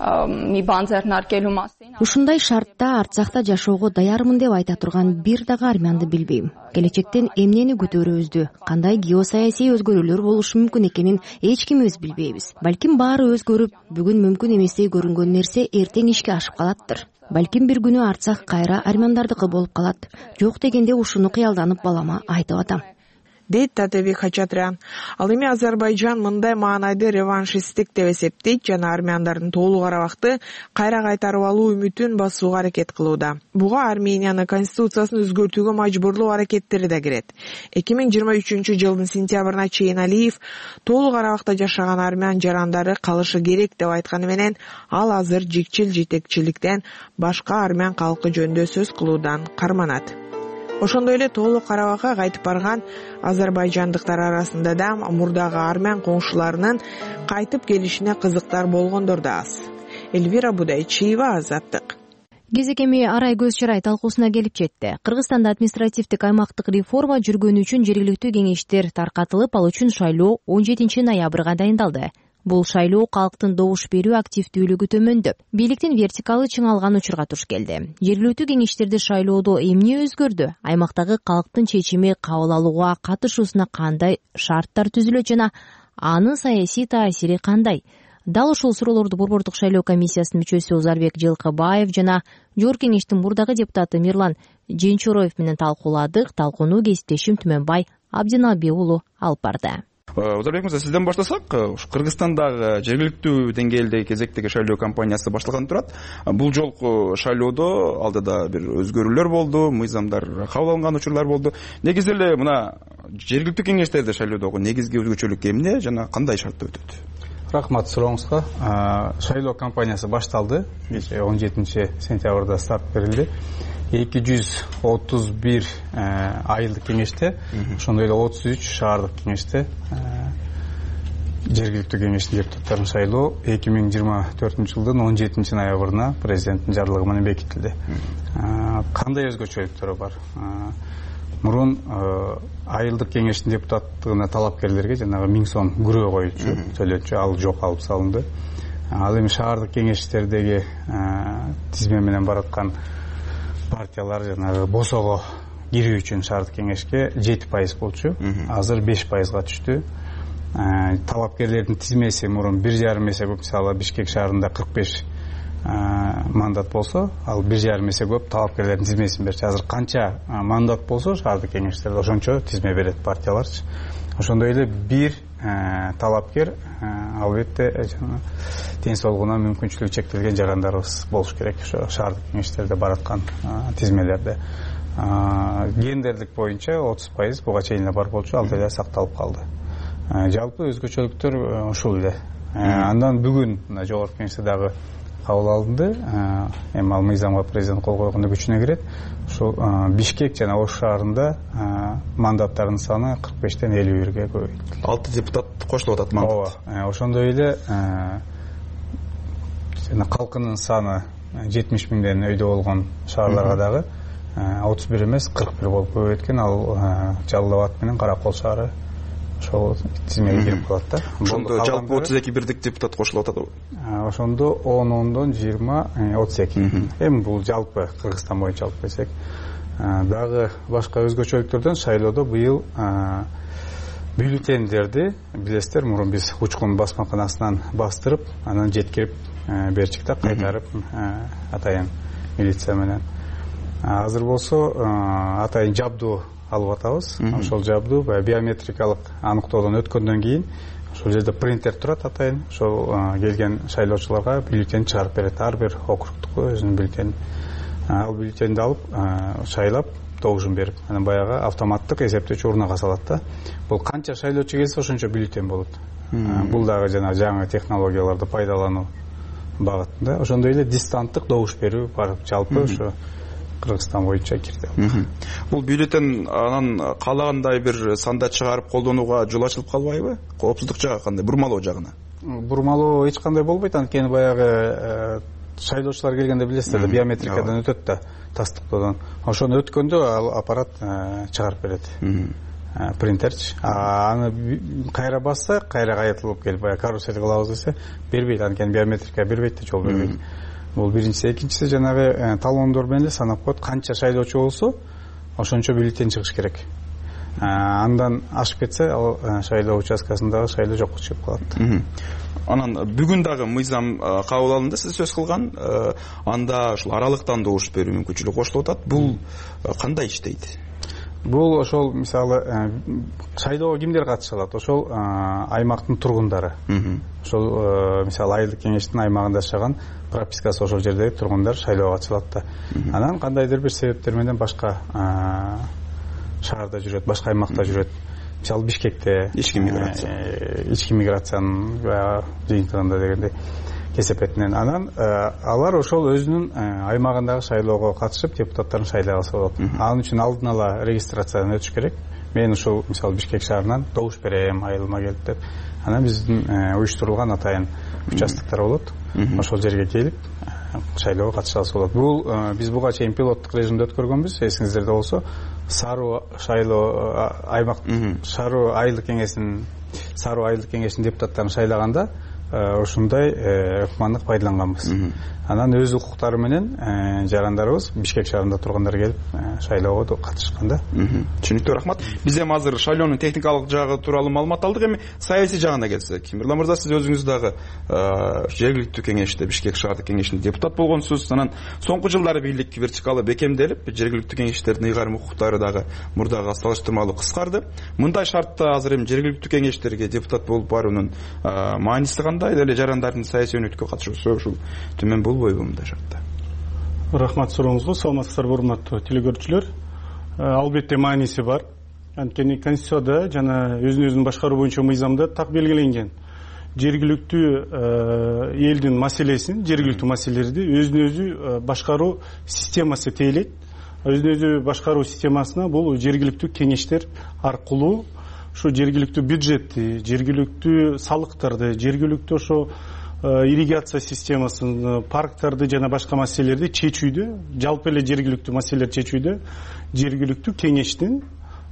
Ушундай шартта Арцакта жашоого даярмын деп айта турган бир дагы армянды билбейм. Келечектен эмнени күтөрөбүздү, кандай геосаясий өзгөрүүлөр болушу мүмкүн экенин эч кимибиз билбейбиз. Балким баары өзгөрүп, бүгүн мүмкүн эместей көрүнгөн нерсе эртең ишке ашып калаттыр. Балким бир күнү Арцак кайра армяндардыкы болуп калат. Жок дегенде ушуну кыялданып балама айтып атам. Дейт Татебек Хачатрян. Ал эми Азербайжан мындай маанайды реваншисттик деп эсептейт жана армяндардын тоолуу Карабакты кайра кайтарып алуу үмүтүн басууга аракет кылууда. Буга Армениянын конституциясын өзгөртүүгө мажбурлоо аракеттери да кирет. 2023 жылдын сентябрына чейин Алиев тоолуу Карабакта жашаган армян жарандары калышы керек деп айтканы менен ал азыр жикчил жетекчиликтен башка армян калкы жөнүндө сөз кылуудан карманат. Ошондой эле тоолуу Карабакка кайтып барган азербайжандыктар арасында да мурдагы армян коңшуларынын кайтып келишине кызыктар болгондор да аз. Эльвира Будайчиева, Азаттык. Кезекеми арай көз чырай талкуусуна келип жетти. Кыргызстанда административдик аймактык реформа жүргөнү үчүн жергиликтүү кеңештер таркатылып, ал үчүн шайлоо 17 ноябрга дайындалды. Бул шайлоо калктын добуш берүү активдүүлүгү төмөндөп, бийликтин вертикалы чыңалган учурга туш келди. Жергиликтүү кеңештерди шайлоодо эмне өзгөрдү? Аймактагы калктын чечими кабыл алууга катышуусуна кандай шарттар түзүлөт жана анын саясий таасири кандай? Дал ушул суроолорду Борбордук шайлоо комиссиясынын мүчөсү Озарбек Жылкыбаев жана Жогорку кеңештин мурдагы депутаты Мирлан Женчороев менен талкууладык. Талкууну кесиптешим Түмөнбай Абдиналбек уулу алып барды. Озарбек мырза, сизден баштасак, Кыргызстандагы жергиликтүү деңгээлдеги кезектеги шайлоо кампаниясы башталган турат. Бул жолку шайлоодо алдыда бир өзгөрүүлөр болду, мыйзамдар кабыл алынган учурлар болду. Негизи эле мына жергиликтүү кеңештерде шайлоодогу негизги өзгөчөлүк эмне жана кандай шартта өтөт? Рахмат сурооңузга. Шайлоо кампаниясы башталды. 17 сентябрда старт берилди. 231 айылдык кеңеште, ошондой эле 33 шаардык кеңеште жергиликтүү кеңештин депутаттарын шайлоо 2024 жылдын 17 ноябрына президенттин жарлыгы менен бекитилди. Кандай өзгөчөлүктөрү бар? Мурун айылдык кеңештин депутаттыгына талапкерлерге жанагы 1000 сом күрөө коюучу төлөчү, ал жок алып салынды. Ал эми шаардык кеңештердеги тизме менен бараткан партиялар жанагы босого кирүү үчүн шаардык кеңешке 7% болчу, азыр 5%га түштү. Талапкерлердин тизмеси мурун 1,5 эсе көп, мисалы Бишкек шаарында 45 мандат болсо, ал 1,5 эсе көп талапкерлердин тизмесин берчү. Азыр канча мандат болсо шаардык кеңештерде ошончо тизме берет партияларчы. Ошондой эле бир талапкер албетте ден соолугуна мүмкүнчүлүгү чектелген жарандарыбыз болуш керек ошо шаардык кеңештерде бараткан тизмелерде. Гендерлик боюнча 30% буга чейин эле бар болчу, ал деле сакталып калды. Жалпы өзгөчөлүктөр ушул эле. Андан бүгүн жогорку кеңеште дагы кабыл алынды. Эми ал мыйзамга президент кол койгондо күчүнө кирет. Ошол Бишкек жана Ош шаарында мандаттардын саны 45-тен 51-ге көбөйтүлдү. 6 депутат кошулуп атат мандат. Ошондой эле жана калкынын саны 70 миңден өйдө болгон шаарларга дагы 31 эмес 41 болуп көбөйткөн. Ал Жалал Абад менен Каракол шаары ошол тизмеге кирип калат да. Ошондо жалпы 32 бирдик депутат кошулуп атат. Ошондо 10-10дон 20 32. Эми бул жалпы Кыргызстан боюнча алып келсек, дагы башка өзгөчөлүктөрдөн шайлоодо быйыл бюллетендерди билесиздер, мурун биз учкун басмаканасынан бастырып, анан жеткирип берчик да, кайтарып атайын милиция менен. Азыр болсо атайын жабдуу алып атабыз. Ошол жабдуу биометрикалык аныктоодон өткөндөн кийин ошол жерде принтер турат атайын. Ошол келген шайлоочуларга бюллетень чыгарып берет. Ар бир округтук өзүнүн бюллетени. Ал бюллетенди алып шайлап, тогужун берип, анан баягы автоматтык эсептөөчү урнага салат да. Бул канча шайлоочу келсе ошончо бюллетень болот. Бул дагы жана жаңы технологияларды пайдалануу багытында. Ошондой эле дистанттык добуш берүү бар. Жалпы ошо Кыргызстан боюнча кирди. Бул бюллетень анан каалагандай бир санда чыгарып колдонууга жол ачылып калбайбы? Коопсуздук жагы кандай? Бурмалоо жагына? Бурмалоо эч кандай болбойт, анткени баягы шайлоочулар келгенде билесиздер, биометрикадан өтөт да, тастыктоодон. Ошону өткөндө ал аппарат чыгарып берет. Принтерчи. Аны кайра басса, кайра кайтылып келип, баягы карусель кылабыз десе, бербейт, анткени биометрика бербейт да, жол бербейт. Бул биринчиси, экинчиси жанагы талондор менен эле санап коет. Канча шайлоочу болсо, ошончо бюллетень чыгыш керек. Андан ашып кетсе, ал шайлоо участкасындагы шайлоо жокко чыгып калат. Анан бүгүн дагы мыйзам кабыл алынды, сиз сөз кылган, анда ушул аралыктан добуш берүү мүмкүнчүлүгү кошулуп атат. Бул кандай иштейт? Бул ошол мисалы шайлоого кимдер катыша алат? Ошол аймактын тургундары. Ошол мисалы айылдык кеңештин аймагында жашаган, пропискасы ошол жердеги тургундар шайлоого катыша алат да. Анан кандайдыр бир себептер менен башка шаарда жүрөт, башка аймакта жүрөт. Мисалы Бишкекте ички миграциянын жыйынтыгында дегендей кесепетинен. Анан алар ошол өзүнүн аймагындагы шайлоого катышып, депутаттарын шайлаганса болот. Анын үчүн алдын ала регистрациядан өтүш керек. Мен ошол мисалы Бишкек шаарынан добуш берем, айылыма келип деп. Анан биздин уюштурулган атайын участоктор болот. Ошол жерге келип шайлоого катышасы болот. Бул биз буга чейин пилоттук режимде өткөргөнбүз. Эсиңиздерде болсо, Саруу шайлоо аймак Саруу айылдык кеңештин депутаттарын шайлаганда ушундай ыкмандык пайдаланганбыз. Анан өз укуктары менен жарандарыбыз Бишкек шаарында тургандар келип шайлоого катышканда. Түшүнүктүү, рахмат. Биз эми азыр шайлоонун техникалык жагы тууралуу маалымат алдык. Эми саясий жагына келсек, Мирлан мырза, сиз өзүңүз дагы жергиликтүү кеңеште, Бишкек шаардык кеңешинде депутат болгонсуз. Анан соңку жылдары бийлик вертикалы бекемделип, жергиликтүү кеңештердин ыйгарым укуктары дагы мурдагы салыштырмалуу кыскарды. Мындай шартта азыр эми жергиликтүү кеңештерге депутат болуп баруунун мааниси кандай? Эле жарандардын саясий өнөкөткө катышуусу ушул төмөн болбойбу мындай шартта? Рахмат сурооңузга. Саламатсыздарбы, урматтуу телекөрүүчүлөр. Албетте мааниси бар. Анткени Конституцияда жана өзүн башкаруу боюнча мыйзамда так белгиленген. жергиликтүү элдин маселесин, жергиликтүү маселелерди өзүнө өзү башкаруу системасы тейлейт. Өзүнө өзү башкаруу системасына бул жергиликтүү кеңештер аркылуу ушу жергиликтүү бюджетти, жергиликтүү салыктарды, жергиликтүү ошо ирригация системасын, парктарды жана башка маселелерди чечүүдө, жалпы эле жергиликтүү маселелерди чечүүдө жергиликтүү кеңештин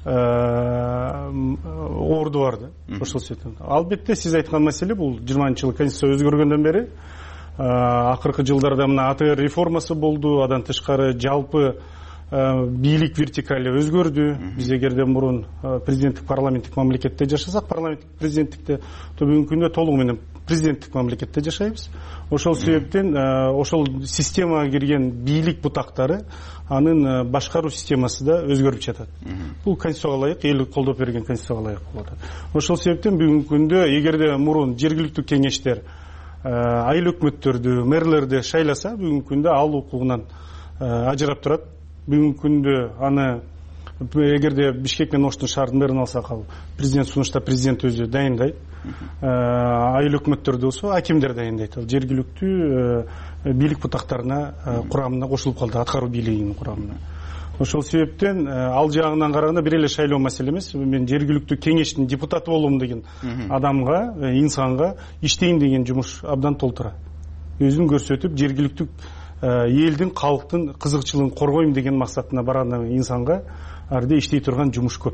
орду бар да. Ошол себептен албетте сиз айткан маселе бул 20-жылы конституция өзгөргөндөн бери акыркы жылдарда мына АТР реформасы болду, адан тышкары жалпы бийлик вертикали өзгөрдү. Биз эгерде мурун президенттик парламенттик мамлекетте жашасак, парламенттик президенттикте бүгүнкү күндө толугу менен президенттик мамлекетте жашайбыз. Ошол себептен ошол системага кирген бийлик бутактары анын башкаруу системасы да өзгөрүп жатат. Бул конституцияга ылайык, эл колдоп берген конституцияга ылайык болуп атат. Ошол себептен бүгүнкү күндө эгерде мурун жергиликтүү кеңештер айыл өкмөттөрдү, мэрлерди шайласа, бүгүнкү күндө ал укугунан ажырап турат. Бүгүнкү күндө аны эгерде Бишкек менен Оштун шаарынын мэрин алсак, ал президент сунушта президент өзү дайындайт. Айыл өкмөттөрдү болсо акимдер дайындайт. Ал жергиликтүү бийлик бутактарына курамына кошулуп калды, аткаруу бийлигинин курамына. Ошол себептен ал жагынан караганда бир эле шайлоо маселе эмес. Мен жергиликтүү кеңештин депутаты болом деген адамга, инсанга иштейм деген жумуш абдан толтура. Өзүн көрсөтүп, жергиликтүү элдин, калктын кызыкчылыгын коргойм деген максатына барган инсанга арда иштей турган жумуш көп.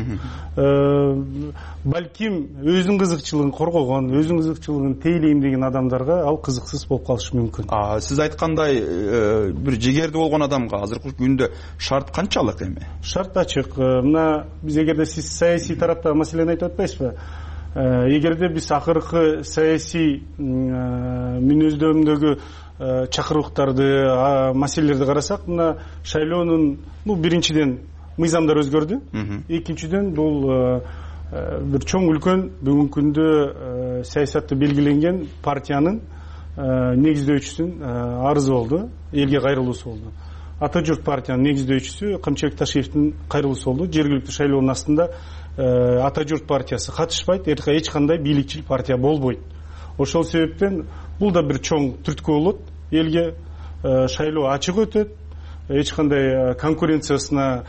Балким өзүнүн кызыкчылыгын коргогон, өзүнүн кызыкчылыгын тейлейм деген адамдарга ал кызыксыз болуп калышы мүмкүн. Сиз айткандай бир жигерди болгон адамга азыркы күндө шарт канчалык эми? Шарт ачык. Мына биз эгерде сиз саясий тараптагы маселени айтып атпайсызбы? Эгерде биз акыркы саясий мүнөздөмдөгү чакырыктарды, маселелерди карасак, мына шайлоонун биринчиден мыйзамдар өзгөрдү. Экинчиден бул бир чоң үлкөн бүгүнкү күндө саясатты белгиленген партиянын негиздөөчүсүнүн арызы болду, элге кайрылуусу болду. Ата журт партиянын негиздөөчүсү Камчыбек Ташиевдин кайрылуусу болду. Жергиликтүү шайлоонун астында Ата журт партиясы катышпайт, эч кандай бийликчил партия болбойт. Ошол себептен бул да бир чоң түрткү болот. Элге шайлоо ачык өтөт. Эч кандай конкуренциясына,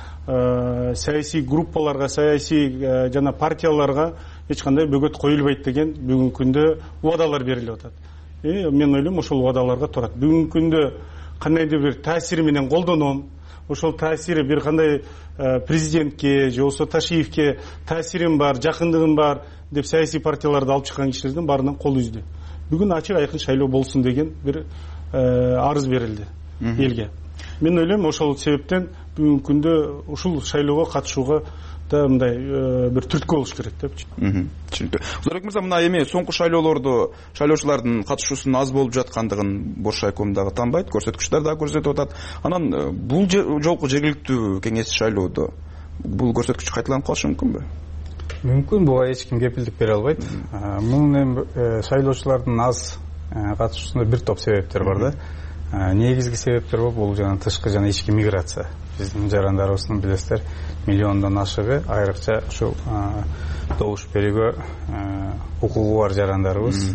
саясий группаларга, саясий жана партияларга эч кандай бөгөт коюлбайт деген бүгүнкү күндө убадалар берилип атат. Мен ойлойм, ошол убадаларга турат. Бүгүнкү күндө кандайдыр бир таасири менен колдоном, ошол таасири бир кандай президентке же болбосо Ташиевке таасирим бар, жакындыгым бар деп саясий партияларды алып чыккан кишилердин баарынан кол үздү. Бүгүн ачык айкын шайлоо болсун деген бир арыз берилди элге. Мен ойлойм, ошол себептен бүгүнкү күндө ушул шайлоого катышууга да мындай бир түрткү болуш керек депчи. Түшүнүктүү. Узарбек мырза, мына эми соңку шайлоолордо шайлоочулардын катышуусунун аз болуп жаткандыгын Бош райком дагы танбайт, көрсөткүчтөр дагы көрсөтүп атат. Анан бул жолку жергиликтүү кеңеш шайлоодо бул көрсөткүч кайталанып калышы мүмкүнбү? Мүмкүн, буга эч ким кепилдик бере албайт. Мунун эми шайлоочулардын аз катышуусунда бир топ себептер бар да. Негизги себептер бул жана тышкы жана ички миграция. Биздин жарандарыбыздын билесиздер миллиондон ашыгы, айрыкча ушул добуш берүүгө укугу бар жарандарыбыз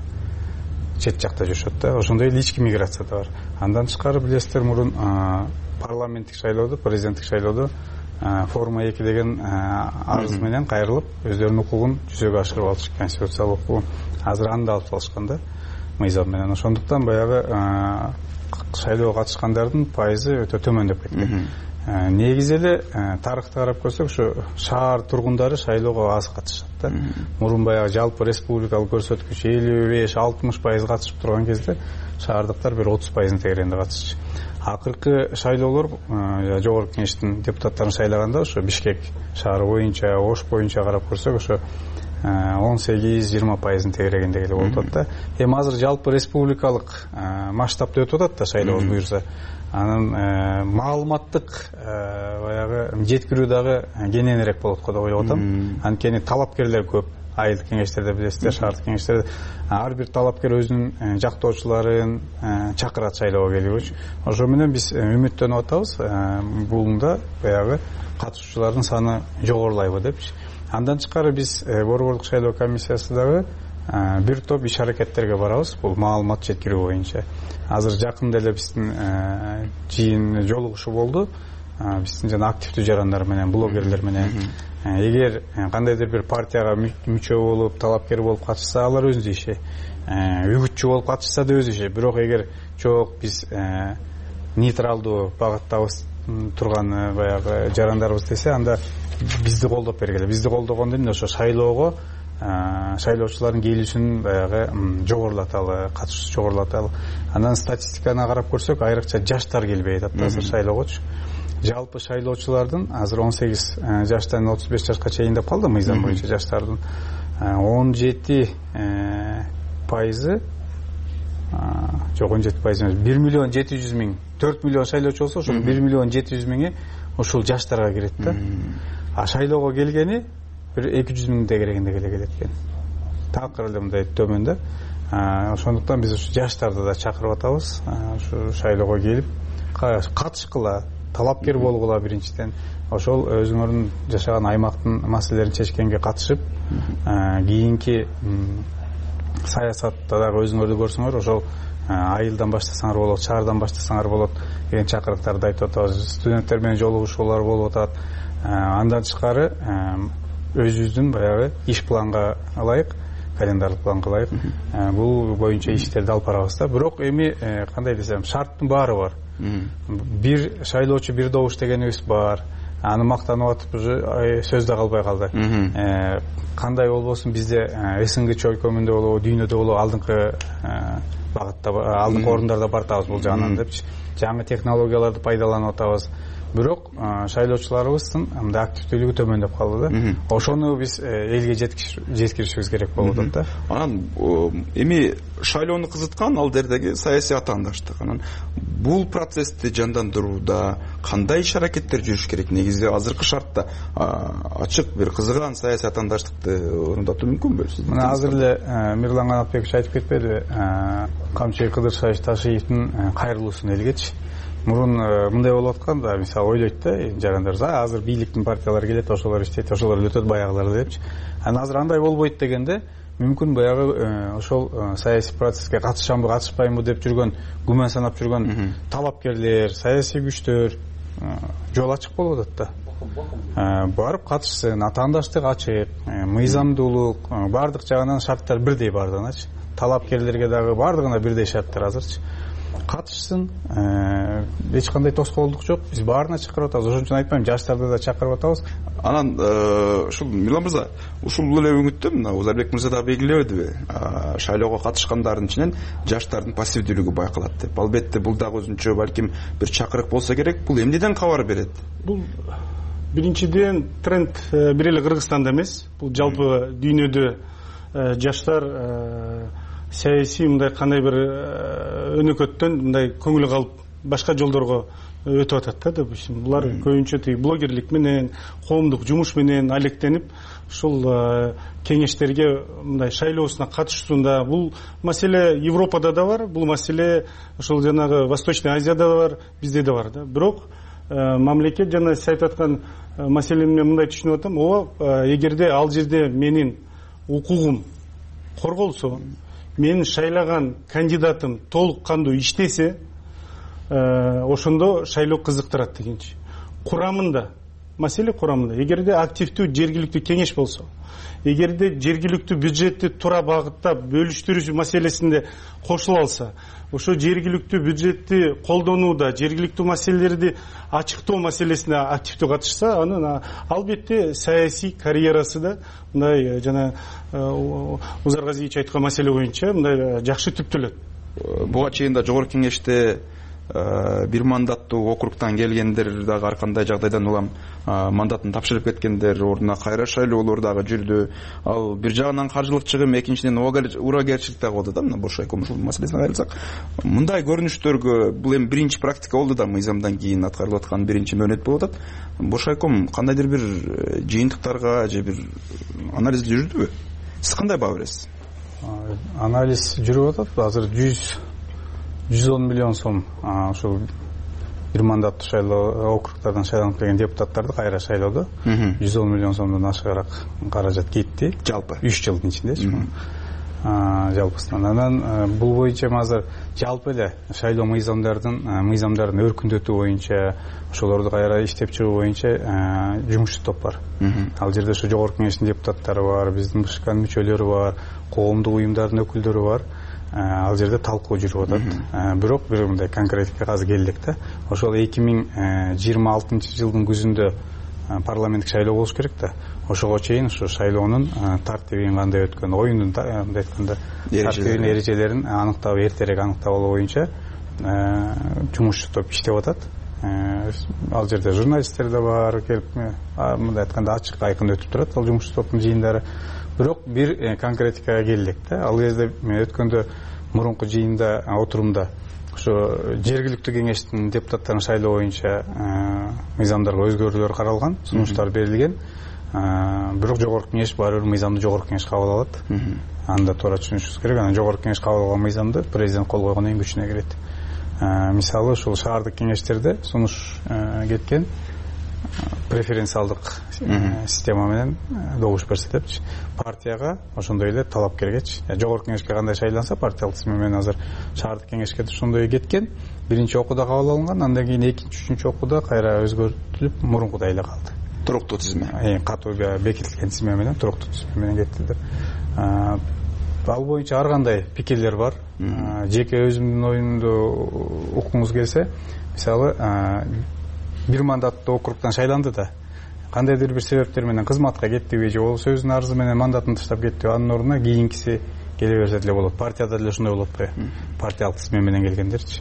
чет жакта жашашат да. Ошондой эле ички миграция да бар. Андан тышкары билесиздер, мурун парламенттик шайлоодо, президенттик шайлоодо форма 2 деген арыз менен кайрылып, өздөрүнүн укугун жүзөгө ашырып алышты, конституциялык укугун. Азыр аны да алып алышкан да, мыйзам менен. Ошондуктан баягы шайлоого катышкандардын пайызы өтө төмөндөп кеткен. Негизи эле тарыхты карап көрсөк, ушу шаар тургундары шайлоого аз катышат да. Мурун баягы жалпы республикалык көрсөткүч 55-60% катышып турган кезде шаардыктар бир 30% тегерегинде катышчу. Акыркы шайлоолор жогорку кеңештин депутаттарын шайлаганда ошо Бишкек шаары боюнча, Ош боюнча карап көрсөк, ошо 18-20% тегерегинде эле болуп атат да. Эми азыр жалпы республикалык масштабта өтүп атат да шайлоо буюрса. Анын маалыматтык баягы жеткирүү дагы кененирээк болот го деп ойлоп атам. Анткени талапкерлер көп. Айылдык кеңештерде билесиздер, шаардык кеңештерде ар бир талапкер өзүнүн жактоочуларын чакырат шайлоого келүүчү. Ошо менен биз үмүттөнүп атабыз, булунда баягы катышуучулардын саны жогорулайбы депчи. Андан тышкары биз борбордук шайлоо комиссиясы дагы бир топ иш аракеттерге барабыз бул маалымат жеткирүү боюнча. Азыр жакында эле биздин жыйын жолугушуу болду. Биздин жана активдүү жарандар менен, блогерлер менен. Эгер кандайдыр бир партияга мүчө болуп, талапкер болуп катышса, алар өзүнүн иши. Үгүтчү болуп катышса да өз иши. Бирок эгер жок биз нейтралдуу багыттабыз турган баягы жарандарыбыз десе, анда бизди колдоп бергиле. Бизди колдогондо эмне ошо шайлоого шайлоочулардын келүүсүн баягы жогорулаталы, катышуусун жогорулаталы. Андан статистиканы карап көрсөк, айрыкча жаштар келбей атат азыр шайлоогочу. Жалпы шайлоочулардын азыр 18 жаштан 35 жашка чейин деп калды мыйзам боюнча жаштардын 17% жок 17% эмес 1 миллион 700 миң 4 миллион шайлоочу болсо ошол 1 миллион 700 миңи ошол жаштарга кирет да. А шайлоого келгени бир 200 миң дегерегинде келет экен. Такыр эле мындай төмөн да. Ошондуктан биз ушу жаштарды да чакырып атабыз. Ушу шайлоого келип катышкыла, талапкер болгула биринчиден. Ошол өзүңөрдүн жашаган аймактын маселелерин чечкенге катышып, кийинки саясатта дагы өзүңөрдү көрсөңөр, ошол айылдан баштасаңар болот, шаардан баштасаңар болот деген чакырыктарды айтып атабыз. Студенттер менен жолугушуулар болуп атат. Андан тышкары өзүбүздүн баягы иш планга ылайык, календарлык планга ылайык бул боюнча иштерди алып барабыз да. Бирок эми кандай десем, шарттын баары бар. Бир шайлоочу бир добуш дегенибиз бар. Аны мактанып атып сөз да калбай калды. Кандай болбосун бизде СНГ чойкомунда болобу, дүйнөдө болобу алдыңкы багытта, алдыңкы орундарда бартабыз бул жагынан депчи. Жаңы технологияларды пайдаланып атабыз. Бирок шайлоочуларыбыздын мындай активдүүлүгү төмөндөп калды да. Ошону биз элге жеткиришибиз керек болуп атат да. Анан эми шайлоону кызыткан ал жердеги саясий атаандаштык. Анан бул процессти жандандырууда кандай иш аракеттер жүрүш керек? Негизи азыркы шартта ачык бир кызыган саясий атаандаштыкты орундатуу мүмкүнбү? Мына азыр эле Мирлан Канатбекович айтып кетпедиби? Камчы Кыдыршаевич Ташиевдин кайрылуусун элгечи. Мурун мындай болуп атканда, мисалы ойлойт да, жарандар, азыр бийликтин партиялары келет, ошолор иштейт, ошолор өтөт баягылар депчи. Анан азыр андай болбойт дегенде, мүмкүн баягы ошол саясий процесске катышамбы, катышпаймбы деп жүргөн, күмөн санап жүргөн талапкерлер, саясий күчтөр жол ачык болуп атат да. Барып катышсын, атаандаштык ачык, мыйзамдуулук, бардык жагынан шарттар бирдей бардыгыначы. Талапкерлерге дагы бардыгына бирдей шарттар азырчы. Катышсын, эч кандай тоскоолдук жок. Биз баарына чакырып атабыз. Ошон үчүн айтпайм, жаштарды да чакырып атабыз. Анан ушул Мирлан мырза, ушул эле өңүттө мына Узарбек мырза да белгилебедиби? Шайлоого катышкандардын ичинен жаштардын пассивдүүлүгү байкалат деп. Албетте бул дагы өзүнчө балким бир чакырык болсо керек. Бул эмнеден кабар берет? Бул биринчиден тренд бир эле Кыргызстанда эмес. Бул жалпы дүйнөдө жаштар саясий мындай кандай бир өнөкөттөн мындай көңүлү калып башка жолдорго өтүп атат да. Булар көбүнчө тиги блогерлик менен, коомдук жумуш менен алектенип, ушул кеңештерге мындай шайлоосуна катышуусунда. Бул маселе Европада да бар, бул маселе ушул жанагы Восточный Азияда да бар, бизде да бар да. Бирок мамлекет жана сиз айтып аткан маселени мен мындай түшүнүп атам. Эгерде ал жерде менин укугум корголсо, менин шайлаган кандидатым толук кандуу иштесе, ошондо шайлоо кызыктырат дегенчи. Курамында, маселе курамында. Эгерде активдүү жергиликтүү кеңеш болсо, эгерде жергиликтүү бюджетти туура багыттап бөлүштүрүү маселесинде кошула алса, ошо жергиликтүү бюджетти колдонууда, жергиликтүү маселелерди ачыктоо маселесине активдүү катышса, анын албетте саясий карьерасы да мындай жана Узаргазиевич айткан маселе боюнча мындай жакшы түптөлөт. Буга чейин да жогорку кеңеште бир мандаттуу округтан келгендер дагы ар кандай жагдайдан улам мандатын тапшырып кеткендер, ордуна кайра шайлоолор дагы жүрдү. Ал бир жагынан каржылык чыгым, экинчиден урагерчилик дагы болду да. Мына Бош Айком ушул маселесине кайрылсак, мындай көрүнүштөргө бул эми биринчи практика болду да, мыйзамдан кийин аткарылып аткан биринчи мөөнөт болуп атат. Бош Айком кандайдыр бир жыйынтыктарга же бир анализ жүрдүбү? Сиз кандай баа бересиз? Анализ жүрүп атат. Азыр 110 миллион сом ошол бир мандаттуу шайлоо округтардан шайланып келген депутаттарды кайра шайлоодо 110 миллион сомдон ашыгыраак каражат кетти. Жалпы 3 жылдын ичинде. жалпысынан. Анан бул боюнча азыр жалпы эле шайлоо мыйзамдарын өркүндөтүү боюнча, ошолорду кайра иштеп чыгуу боюнча жумушчу топ бар. Ал жерде ушу жогорку кеңештин депутаттары бар, биздин БШКнын мүчөлөрү бар, коомдук уюмдардын өкүлдөрү бар. Ал жерде талкуу жүрүп атат. Бирок бир мындай конкретикке азыр келдик да. Ошол 2026-жылдын күзүндө парламенттик шайлоо болуш керек да. Ошого чейин ушу шайлоонун тартибин кандай өткөн, оюндун мындай айтканда тартибин, эрежелерин аныктап, эртерээк аныктап алуу боюнча жумушчу топ иштеп атат. Ал жерде журналисттер да бар, келип мындай айтканда ачык айкын өтүп турат ал жумушчу топтун жыйындары. Бирок бир конкретикага келдик да. Ал кезде мен өткөндө мурунку жыйында, отурумда ошо жергиликтүү кеңештин депутаттарын шайлоо боюнча мыйзамдарга өзгөрүүлөр каралган, сунуштар берилген. Бирок жогорку кеңеш баары бир мыйзамды жогорку кеңеш кабыл алат. Анда туура түшүнүшүбүз керек. Анан жогорку кеңеш кабыл алган мыйзамды президент кол койгондон кийин күчүнө кирет. Мисалы ушул шаардык кеңештерде сунуш кеткен преференциалдык система менен добуш берсе депчи, партияга ошондой эле талапкергечи. Жогорку кеңешке кандай шайланса, партиялык тизме менен азыр шаардык кеңешке да ошондой кеткен. Биринчи окууда кабыл алынган, андан кийин экинчи, үчүнчү окууда кайра өзгөртүлүп, мурункудай эле калды. Туруктуу тизме. Катуу бекитилген тизме менен, туруктуу тизме менен кетти. Ал боюнча ар кандай пикирлер бар. Жеке өзүмдүн оюмду уккуңуз келсе, мисалы бир мандаттуу округтан шайланды да, кандайдыр бир себептер менен кызматка кеттиби же болбосо өзүнүн арызы менен мандатын таштап кеттиби, анын ордуна кийинкиси келе берсе деле болот. Партияда деле ошондой болот го, партиялык тизме менен келгендерчи.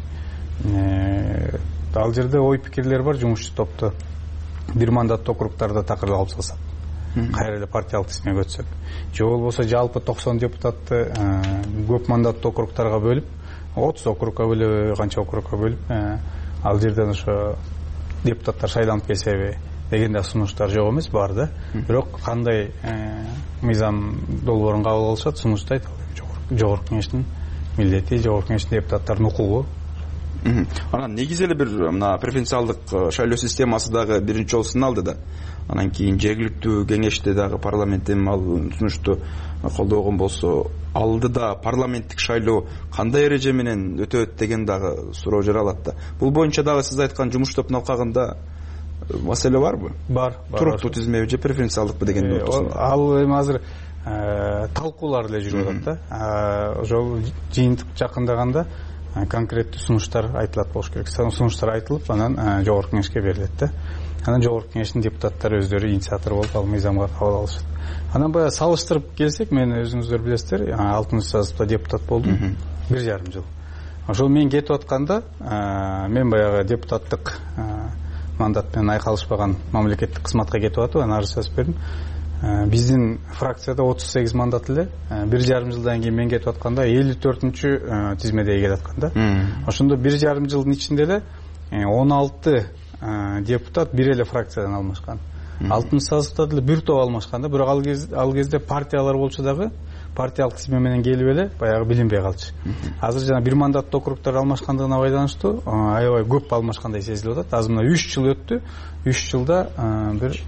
Ал жерде ой пикирлер бар жумушчу топту. Бир мандаттуу округтарда такыр алып салсак, кайра эле партиялык тизмеге өтсөк, же болбосо жалпы 90 депутатты көп мандаттуу округтарга бөлүп, 30 округка бөлүп, канча округка бөлүп, ал жерден ошо депутаттар шайланып келсеби дегенде сунуштар жок эмес, бар да. Бирок кандай мыйзам долбоорун кабыл алышат, сунуштайт. Жогорку кеңештин милдети, жогорку кеңештин депутаттарынын укугу. Анан негизи эле бир мына преференциалдык шайлоо системасы дагы биринчи жолу сыналды да. Анан кийин жергиликтүү кеңеште дагы парламенттин ал сунушту колдогон болсо, алдыда парламенттик шайлоо кандай эреже менен өтөт деген дагы суроо жаралат да. Бул боюнча дагы сиз айткан жумуш топтун алкагында маселе барбы? Бар. Туруктуу тизме же преференциалдыкпы деген ортосунда? Ал эми азыр талкуулар эле жүрүп атат да. Ошол жыйынтык жакындаганда конкреттүү сунуштар айтылат болуш керек. Сунуштар айтылып, анан жогорку кеңешке берилет да. Анан жогорку кеңештин депутаттары өздөрү инициатор болуп ал мыйзамга кабыл алышат. Анан баягы салыштырып келсек, мен өзүңүздөр билесиздер, 6-сазыпта депутат болдум, 1,5 жыл. Ошол мен кетип атканда, мен баягы депутаттык мандат менен айкалышпаган мамлекеттик кызматка кетип атып, анан арыз жазып бердим. Биздин фракцияда 38 мандат эле, 1,5 жылдан кийин мен кетип атканда 54-чү тизмеде келе аткан да. Ошондо 1,5 жылдын ичинде эле 16 депутат бир эле фракциядан алмашкан. 6-сазыпта деле бир топ алмашкан да, бирок ал кезде партиялар болчу дагы партиялык тизме менен келип эле баягы билинбей калчу. Азыр жана бир мандаттуу округтар алмашкандыгына байланыштуу аябай көп алмашкандай сезилип атат. Азыр мына 3 жыл өттү. 3 жылда бир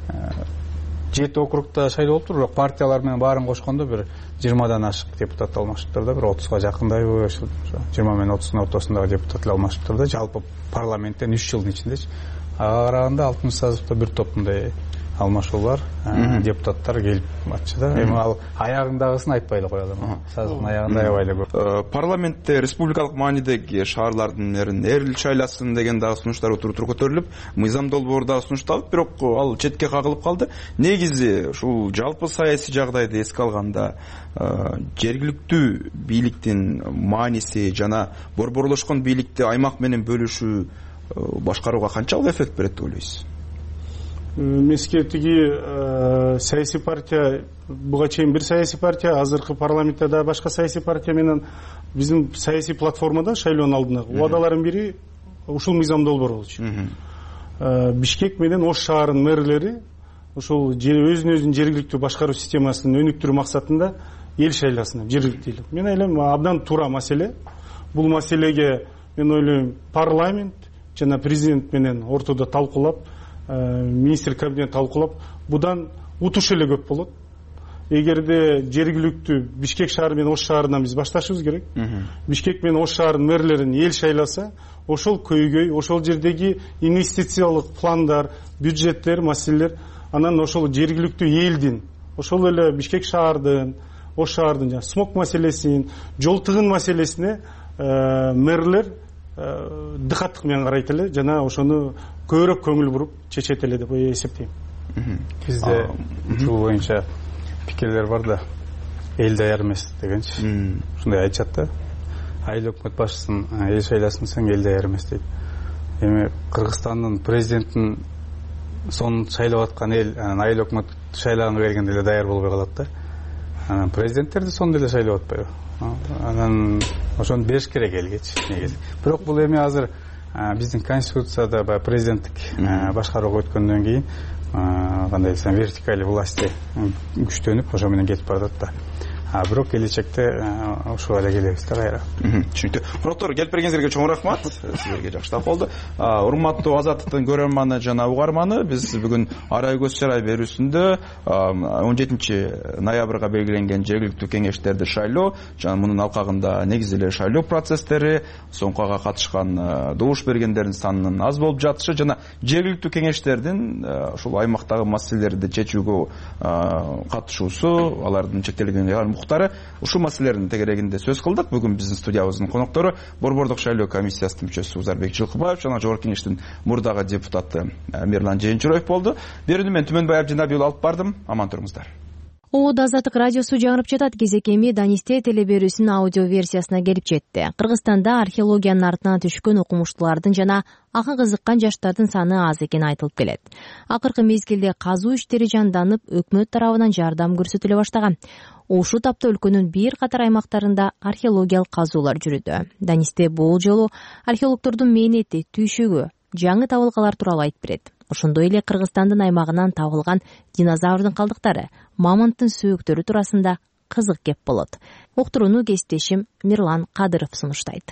7 округта шайлоо болуптур, бирок партиялар менен баарын кошкондо бир 20дан ашык депутат алмашыптыр да, бир 30га жакындайбы, 20 менен 30-дун ортосундагы депутаттар алмашыптыр да, жалпы парламенттен 3 жылдын ичиндечи. Ага караганда 6-сазыпта бир топ мындай алмашуулар, депутаттар келип атчы да. Эми ал аягындагысын айтпай эле коелу. Сазыктын аягында аябай эле көп. Парламентте республикалык маанидеги шаарлардын эл шайласын деген дагы сунуштар отуруп көтөрүлүп, мыйзам долбоор дагы сунушталып, бирок ал четке кагылып калды. Негизи ушул жалпы саясий жагдайды эске алганда, жергиликтүү бийликтин мааниси жана борборлошкон бийликти аймак менен бөлүшүү башкарууга канчалык эффект берет деп ойлойсуз? Меске тиги саясий партия, буга чейин бир саясий партия, азыркы парламентте да башка саясий партия менен биздин саясий платформада шайлоонун алдындагы убадалардын бири ушул мыйзам долбоор болчу. Бишкек менен Ош шаарынын мэрлери ушул өзүнүн жергиликтүү башкаруу системасын өнүктүрүү максатында эл шайласын, жергиликтүү эл. Мен ойлойм, абдан туура маселе. Бул маселеге мен ойлойм парламент жана президент менен ортодо талкуулап, министр кабинет талкуулап, будан утуш эле көп болот. эгерде жергиликтүү Бишкек шаары менен Ош шаарынан биз башташыбыз керек. Бишкек менен Ош шаарынын мэрлерин эл шайласа, ошол көйгөй, ошол жердеги инвестициялык пландар, бюджеттер, маселелер, анан ошол жергиликтүү элдин, ошол эле Бишкек шаардын, Ош шаардын жана смог маселесин, жол тыгын маселесине мэрлер дыкаттык менен карайт эле жана ошону көбүрөөк көңүл буруп чечет эле деп эсептейм. Бизде ушул боюнча пикирлер бар да, эл даяр эмес дегенчи. Ушундай айтышат да. Айыл өкмөт башчысын эл шайласын десең, эл даяр эмес дейт. Эми Кыргызстандын президентин сонун шайлап аткан эл айыл өкмөт шайлаганга бергенде эле даяр болбой калат да. Анан президенттерди сонун эле шайлап атпайбы? Анан ошону бериш керек элгечи негизи. Бирок бул эми азыр биздин конституцияда баягы президенттик башкарууга өткөндөн кийин кандай десем вертикаль власти күчтөнүп ошо менен кетип баратат да. Бирок келечекте ошого эле келебиз да кайра. Түшүнүктүү. Мураттар, келип бергениңизге чоң рахмат. Силерге жакшылап болду. Урматтуу Азаттыктын көрөрманы жана угарманы, биз бүгүн Арай көз чарай берүүсүндө 17-ноябрга белгиленген жергиликтүү кеңештерди шайлоо жана мунун алкагында негизи эле шайлоо процесстери, соңкуга катышкан добуш бергендердин санынын аз болуп жатышы жана жергиликтүү кеңештердин ушул аймактагы маселелерди чечүүгө катышуусу, алардын чектелген муктары, ушул маселелердин тегерегинде сөз кылдык. Бүгүн биздин студиябыздын коноктору Борбордук шайлоо комиссиясынын мүчөсү Узарбек Жылкыбаев жана Жогорку Кеңештин мурдагы депутаты Мирлан Жээнчуроев болду. Берүүнү мен Түмөнбай Абдинабиұлы алып бардым. Аман туруңуздар. Оод Азаттык радиосу жаңырып жатат. Кезекеми Данисте телеберүүсүнүн аудио версиясына келип жетти. Кыргызстанда археологиянын артынан түшкөн окумуштуулардын жана ага кызыккан жаштардын саны аз экени айтылып келет. Акыркы мезгилде казуу иштери жанданып, өкмөт тарабынан жардам көрсөтүлө баштаган. Ушул тапта өлкөнүн бир катар аймактарында археологиялык казуулар жүрүүдө. Данисте бул жолу археологдордун мээнети, түйшүгү, жаңы табылгалар тууралуу айтып берет. Ошондой эле Кыргызстандын аймагынан табылган динозаврдын калдыктары, мамонттун сөөктөрү туурасында кызык кеп болот. Уктурууну кесиптешим Мирлан Кадыров сунуштайт.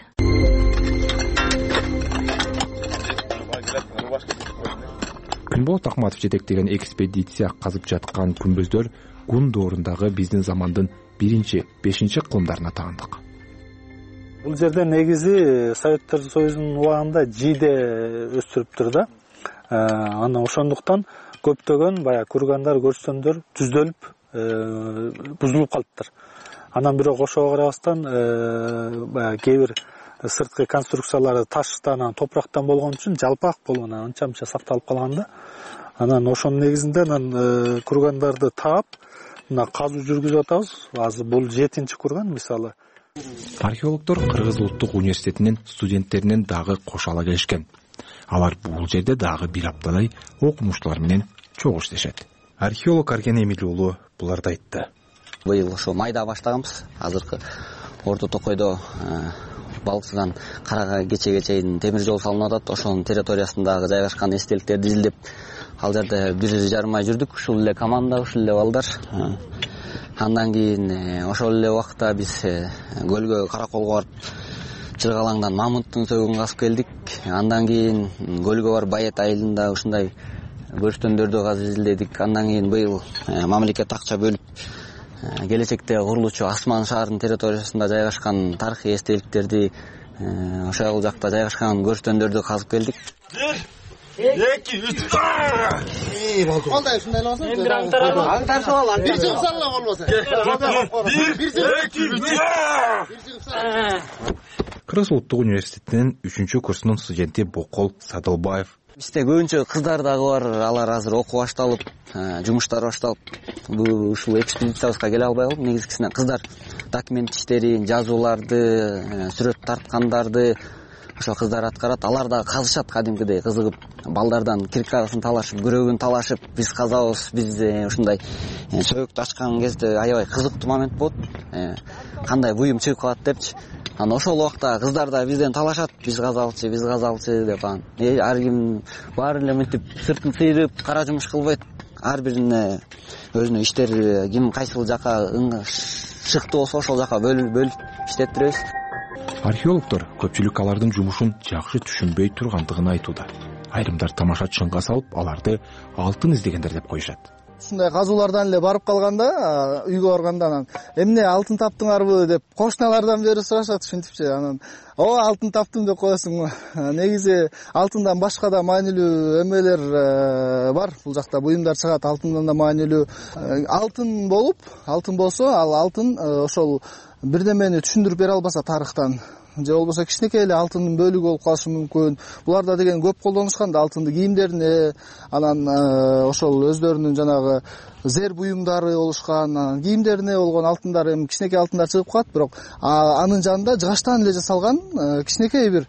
Күнболот Акматов жетектеген экспедиция казып жаткан күмбөздөр Гун доорундагы биздин замандын 1-5 кылымдарына таандык. Бул жерде негизи Советтер Союзунун убагында жийде өстүрүптүр да. Аны ошондуктан көптөгөн баягы кургандар, көрсөндөр түздөлүп, бузулуп калыптыр. Анан бирок ошого карабастан баягы кээ бир сырткы конструкциялары таштан, топурактан болгон үчүн жалпак болгон, анча-мынча сакталып калган да. Анан ошонун негизинде кургандарды таап, мына казуу жүргүзүп атабыз. Азыр бул 7-чи курган мисалы. Археологдор Кыргыз улуттук университетинин студенттеринен дагы кошало келишкен. Алар бул жерде дагы бир аптадай окумуштуулар менен чогуу иштешет. Археолог Арген Эмиль уулу буларды айтты. Быйыл ошо майда баштаганбыз. Азыркы Орто Токойдо Балыкчыдан Карага кечеге чейин темир жол салынып атат. Ошонун территориясындагы жайгашкан эстеликтерди изилдеп, ал жерде 1,5 ай жүрдүк. Ушул эле команда, ушул эле балдар. Андан кийин ошол эле убакта биз көлгө Караколго барып, Чыргалаңдан мамонттун сөөгүн казып келдик. Андан кийин көлгө барып Байет айылында ушундай көрстөндөрдү казып изилдедик. Андан кийин быйыл мамлекет акча бөлүп келечекте курулуучу Асман шаарынын территориясында жайгашкан тарыхый эстеликтерди, ошол жакта жайгашкан көрстөндөрдү казып келдик. 2, 3. Кандай ушундай эле болсо? Бир аңтарып ал. Бир жыл салла болбосо. 1, 2, 3. Кыргыз улуттук университетинин 3-курсунун студенти Бокол Садылбаев. Бизде көбүнчө кыздар дагы бар, алар азыр окуу башталып, жумуштар башталып, ушул экспедициябызга келе албай калып, негизгисинен кыздар документ иштерин, жазууларды, сүрөт тарткандарды ошо кыздар аткарат. Алар да казышат кадимкидей кызыгып, балдардан киркагасын талашып, күрөгүн талашып, биз казабыз, биз ушундай сөөктү ачкан кезде аябай кызыктуу момент болот. Кандай буюм чыгып калат депчи. Анан ошол убакта кыздар да бизден талашат, биз казалчы деп анан. Ар ким баары эле мынтип сыртын сыйрып, кара жумуш кылбайт. Ар бирине өзүнүн иштери ким кайсыл жака шыктуу болсо ошол жака бөлүп иштеттиребиз. Археологдор көпчүлүк алардын жумушун жакшы түшүнбөй тургандыгын айтууда. Айрымдар тамашачынга салып, аларды алтын издегендер деп коюшат. ушундай казуулардан эле барып калганда, үйгө барганда анан эмне алтын таптыңарбы деп кошуналардан бери сурашат, ушинтипчи. Анан ооба алтын таптым деп коесуң. Негизи алтындан башка да маанилүү эмелер бар. Бул жакта буюмдар чыгат, алтындан да маанилүү. Алтын болсо, ал алтын ошол бирдемени түшүндүрүп бере албаса тарыхтан, же болбосо кичинекей эле алтындын бөлүгү болуп калышы мүмкүн. Буларда деген көп колдонушкан да, алтынды кийимдерине, анан ошол өздөрүнүн жанагы зер буюмдары болушкан, анан кийимдерине болгон алтындар, эми кичинекей алтындар чыгып калат, бирок анын жанында жыгачтан эле жасалган кичинекей бир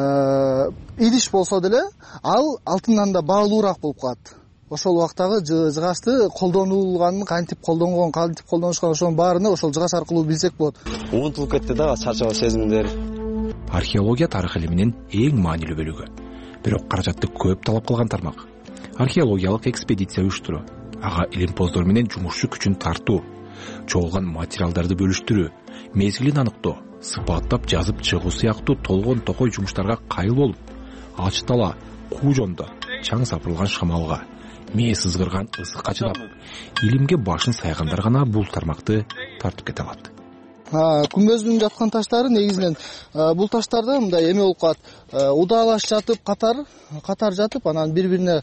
идиш болсо деле, ал алтындан да баалуураак болуп калат. Ошол убактагы жыгачты колдонулганын, кантип колдонгон, кантип колдонушкан, ошонун баарына ошол жыгач аркылуу билсек болот. Унутулуп кетти да чарчоо сезимдер. Археология тарых илиминин эң маанилүү бөлүгү. Бирок каражатты көп талап кылган тармак. Археологиялык экспедиция уюштуруу, ага илимпоздор менен жумушчу күчүн тартуу, чогулган материалдарды бөлүштүрүү, мезгилин аныктоо, сыпаттап жазып чыгуу сыяктуу толгон токой жумуштарга кайыл болуп, ач дала, куу жондо, чаң сапырылган шамалга, мээ сызгырган ысыкка чыдап, илимге башын сайгандар гана бул тармакты тартып кете алат. Күмбөздүн жаткан таштары негизинен бул таштарда мындай эме болуп калат. Удалаш жатып, катар жатып, анан бири-бирине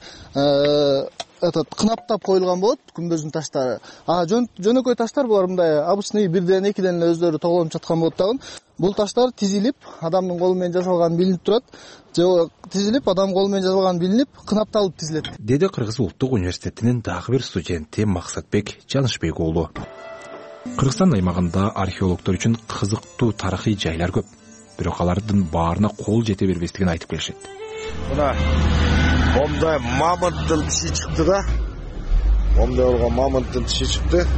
кынаптап коюлган болот күмбөздүн таштары. Жөнөкөй таштар булар мындай обычный бирден экиден эле өздөрү тоголонуп жаткан болот дагы. Бул таштар тизилип, адамдын колу менен жасалган билинип турат. Же тизилип, адам колу менен жасалган билинип, кынапталып тизилет. Деди Кыргыз Улуттук университетинин дагы бир студенти Максатбек Жанышбек уулу. Кыргызстан аймагында археологдор үчүн кызыктуу тарыхый жайлар көп, бирок алардын баарына кол жете бербестигин айтып келишет. Мына момдай мамонттун тиши чыкты да. Момдай болгон мамонттун тиши чыкты.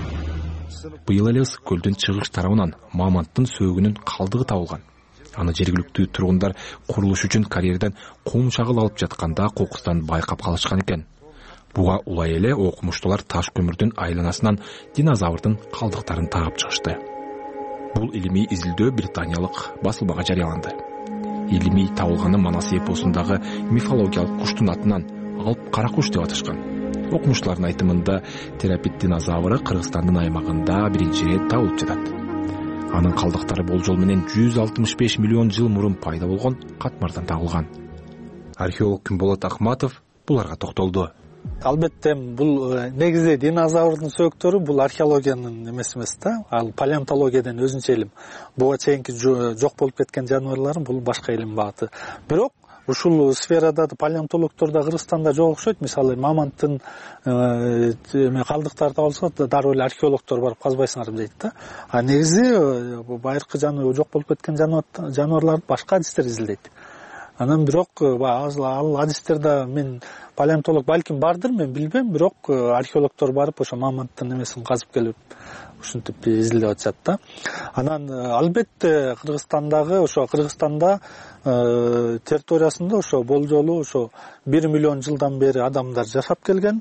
Быйыл эле Ысык көлдүн чыгыш тарабынан мамонттун сөөгүнүн калдыгы табылган. Аны жергиликтүү тургундар курулуш үчүн карьерден кум чагыл алып жатканда кокустан байкап калышкан экен. Буга улай эле окумуштуулар таш көмүрдүн айланасынан динозаврдын калдыктарын таап чыгышты. Бул илимий изилдөө британиялык басылмага жарыяланды. Илимий табылганы Манас эпосундагы мифологиялык куштун атынан алып кара куш деп аташкан. Окумуштуулардын айтымында терапит динозавры Кыргызстандын аймагында биринчи ирет табылып жатат. Анын калдыктары болжол менен 165 миллион жыл мурун пайда болгон катмардан табылган. Археолог Күнболот Акматов буларга токтолду. Албетте бул негизи динозаврдын сөөктөрү бул археологиянын эмес да, ал палеонтологияден өзүнчө илим. Буга чейинки жок болуп кеткен жаныбарлар бул башка илим багыты. Бирок ушул сферада палеонтологдор да Кыргызстанда жок окшойт. Мисалы мамонттун калдыктары табылса, дароо эле археологдор барып казбайсыңарбы дейт да. А негизи байыркы жок болуп кеткен жаныбарларды башка адистер изилдейт. Анан бирок ал адистерде мен палеонтолог балким бардыр, мен билбейм, бирок археологдор барып ошо мамонттун эмесин казып келип ушинтип изилдеп атышат да. Анан албетте Кыргызстанда территориясында ошо болжолу ошо 1 миллион жылдан бери адамдар жашап келген.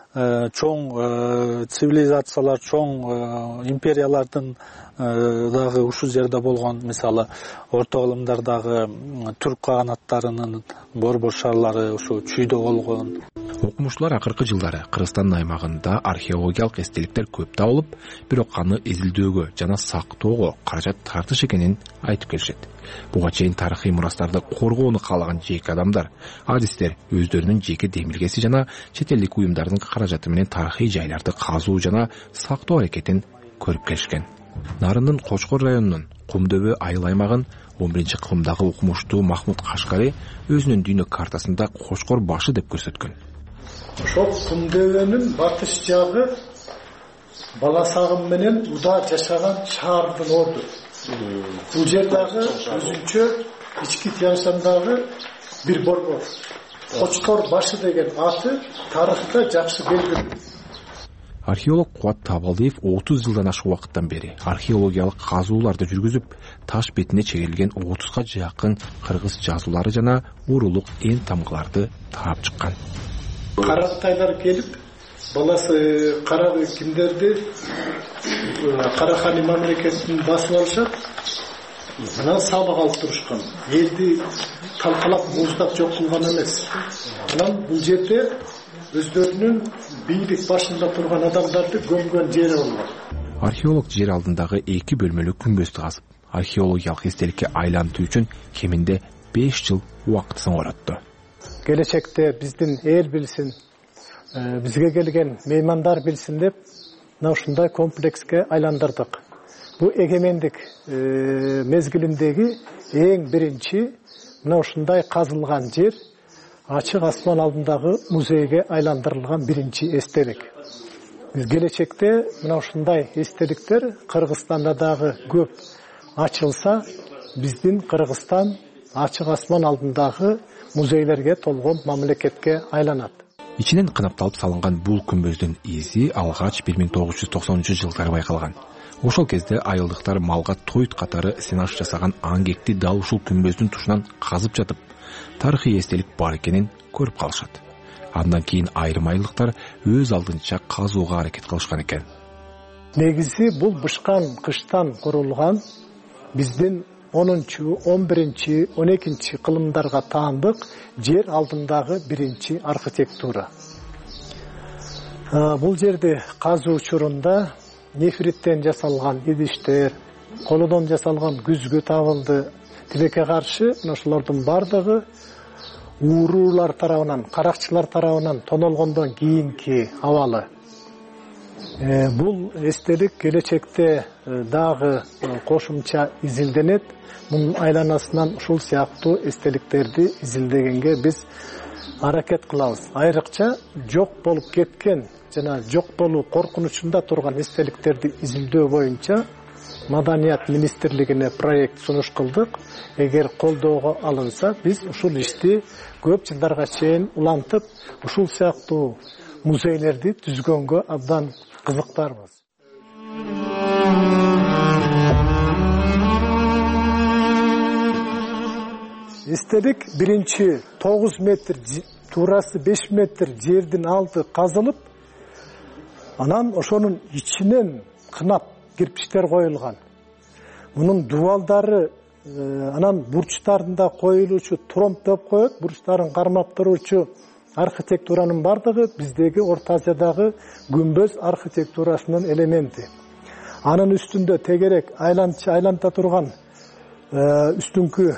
Чоң цивилизациялар, чоң империялардын дагы ушул жерде болгон, мисалы орто кылымдардагы түрк каганаттарынын борбор шарлары ошо чүйдө болгон. Окумуштуулар акыркы жылдары Кыргызстан аймагында археологиялык эстеликтер көп табылып, бирок аны изилдөөгө жана сактоого каражат тартыш экенин айтып келишет. Буга чейин тарыхый мурастарды коргоону каалаган жеке адамдар, адистер өздөрүнүн жеке демилгеси жана чет элдик уюмдардын каражаты менен тарыхый жайларды казуу жана сактоо аракетин көрүп келишкен. Нарындын Кочкор районунун Кумдөбө айыл аймагын 11-кылымдагы окумуштуу Махмуд Кашкари өзүнүн дүйнө картасында Кочкор башы деп көрсөткөн. Ошол Кумдөбөнүн батыш жагы Баласагым менен Уда жашаган шаардын орду. Бул жердагы өзүнчө ички Тянь-Шандагы бир борбор. Кочкор башы деген аты тарыхта жакшы белгилүү. Археолог Кубат Табалдиев 30 жылдан ашык убакыттан бери археологиялык казууларды жүргүзүп, таш бетине чегерилген 30га жакын кыргыз жазуулары жана урулук эн тамгаларды таап чыккан. Карактайлар келип, баласы кара кимдерди Карахани мамлекетин басып алышат. Анан сабак алып турушкан. Элди талкалап муздап жок кылган эмес. Анан бул жерде өздөрүнүн бийлик башында турган адамдарды көмгөн жери болгон. Археолог жер алдындагы 2 бөлмөлүү күмбөздү казып, археологиялык эстеликке айлантуу үчүн кеминде 5 жыл убактысын коротду. Келечекте биздин эл билсин, бизге келген меймандар билсин деп мына ушундай комплекске айландырдык. Бул эгемендик мезгилиндеги эң биринчи мына ушундай казылган жер ачык асман алдындагы музейге айландырылган биринчи эстелик. Келечекте мына ушундай эстеликтер Кыргызстанда дагы көп ачылса, биздин Кыргызстан ачык асман алдындагы музейлерге толгон мамлекетке айланат. Ичинен кынапталып салынган бул күмбөздүн изи алгач 1990-жылдары байкалган. Ошол кезде айылдыктар малга тоют катары сенаш жасаган аңгекти дал ушул күмбөздүн тушунан казып жатып, тарыхый эстелик бар экенин көрүп калышат. Андан кийин айрым айылдыктар өз алдынча казууга аракет кылышкан экен. Негизи бул бышкан кыштан курулган биздин 10-чу, 11-чи, 12-чи кылымдарга таандык жер алдындагы биринчи архитектура. Бул жерде казуу учурунда нефриттен жасалган идиштер, колодон жасалган күзгү табылды. Тилекке каршы ошолордун бардыгы уурулар тарабынан, каракчылар тарабынан тонолгондон кийинки абалы. Бул эстелик келечекте дагы кошумча изилденет. Мунун айланасынан ушул сыяктуу эстеликтерди изилдегенге биз аракет кылабыз. Айрыкча жок болуп кеткен жана жок болуу коркунучунда турган эстеликтерди изилдөө боюнча Маданият министрлигине проект сунуш кылдык. Эгер колдоого алынса, биз ушул ишти көп жылдарга чейин улантып, ушул сыяктуу музейлерди түзгөнгө абдан кызыктарбыз. Эстелик биринчи 9 метр, туурасы 5 метр жердин алды казылып, анан ошонун ичинен кынап кирпичтер коюлган. Мунун дубалдары анан бурчтарында коюлуучу тромб деп коет, бурчтарын кармап туруучу архитектуранын бардыгы биздеги Орто Азиядагы күмбөз архитектурасынын элементи. Анын үстүндө тегерек айланта турган үстүңкү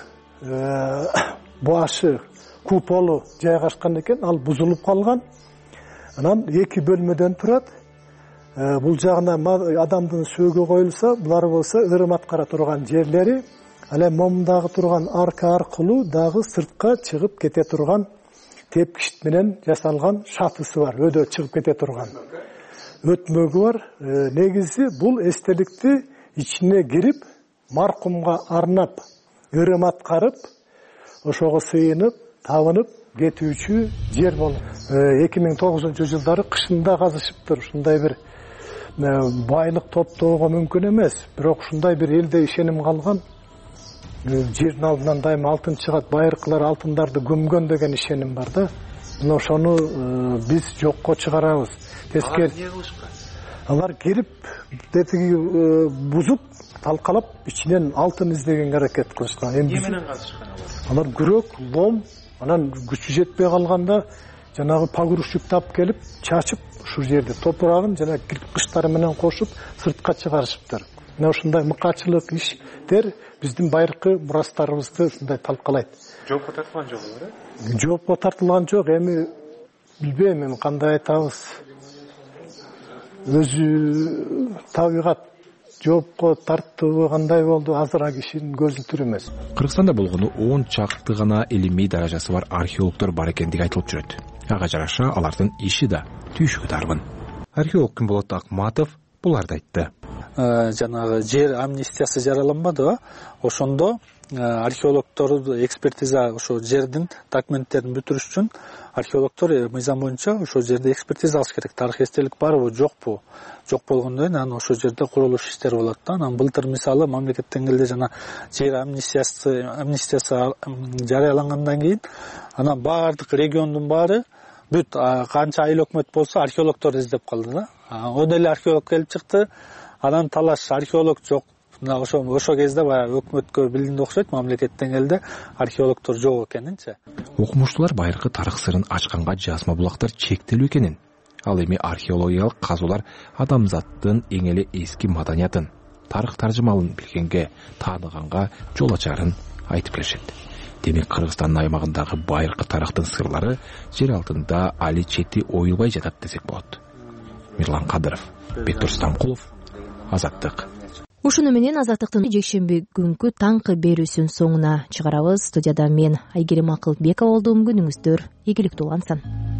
башы куполу жайгашкан экен, ал бузулуп калган. Анан 2 бөлмөдөн турат. Бул жагына адамдын сөөгү коюлса, булар болсо ырым аткара турган жерлери, ал момундагы турган арка аркылуу дагы сыртка чыгып кете турган тепкич менен жасалган шатысы бар, өдө чыгып кете турган. Өтмөгү бар. Негизи бул эстеликти ичине кирип, маркумга арнап, ырым аткарып, ошого сыйынып, табынып кетүүчү жер болду. 2009-жылдары кышында казышыптыр. Ушундай бир байлык топтоого мүмкүн эмес, бирок ушундай бир элде ишеним калган. Жердин алдынан дайыма алтын чыгат, байыркылар алтындарды көмгөн деген ишеним бар да. Мына ошону биз жокко чыгарабыз. Тескери. Алар кирип, детиги бузуп, талкалап, ичинен алтын издегенге аракет кылышкан. Эмне менен казышкан алар? Алар күрөк, лом, анан күчү жетпей калганда жанагы погрузчик тап келип, чачып, ушул жерде топурагын жана кирпичтары менен кошуп, сыртка чыгарышыптыр. Мына ушундай мыкачылык иштер биздин байыркы мурастарыбызды ушундай талкалайт. Жоопко тартылган жок эле? Жоопко тартылган жок, эми билбейм, эми кандай айтабыз. Өзү табигат жоопко тартуу кандай болду, азыр кишинин көзү түр эмес. Кыргызстанда болгону 10 чакты гана илимий даражасы бар археологдор бар экендиги айтылып жүрөт. Ага жараша алардын иши да түйшүгү тарбын. Археолог Күнболот Акматов буларды айтты. Жанагы жер амнистиясы жараланбадыбы? Ошондо археологдор экспертиза ошо жердин документтерин бүтүрүш үчүн археологдор мыйзам боюнча ошо жерде экспертиза алыш керек. Тарых эстелик барбы, жокпу? Жок болгондон кийин анан ошо жерде курулуш иштери болот да. Анан былтыр мисалы мамлекет деңгээлде жана жер амнистиясы жарыялангандан кийин анан баардык региондун баары бүт канча айыл өкмөт болсо археологдор издеп калды да. Одан эле археолог келип чыкты. Анан талаш археолог жок, мына ошол кезде баягы өкмөткө билдиңде окшойт, мамлекет деңгээлде археологдор жок экенинчи. Окумуштуулар байыркы тарых сырын ачканга жазма булактар чектелүү экенин, ал эми археологиялык казуулар адамзаттын эң эле эски маданиятын, тарых таржымалын билгенге, тааныганга жол ачарын айтып келишет. Демек Кыргызстандын аймагындагы байыркы тарыхтын сырлары жер алтында али чети оюлбай жатат десек болот. Мирлан Кадыров, Бектур Стамкулов, Азаттык. Ушуну менен Азаттыктын жекшемби күнкү таңкы берүүсүн соңуна чыгарабыз. Студияда мен Айгерим Акылбекова болдум. Күнүңүздөр ийгиликтүү улансын.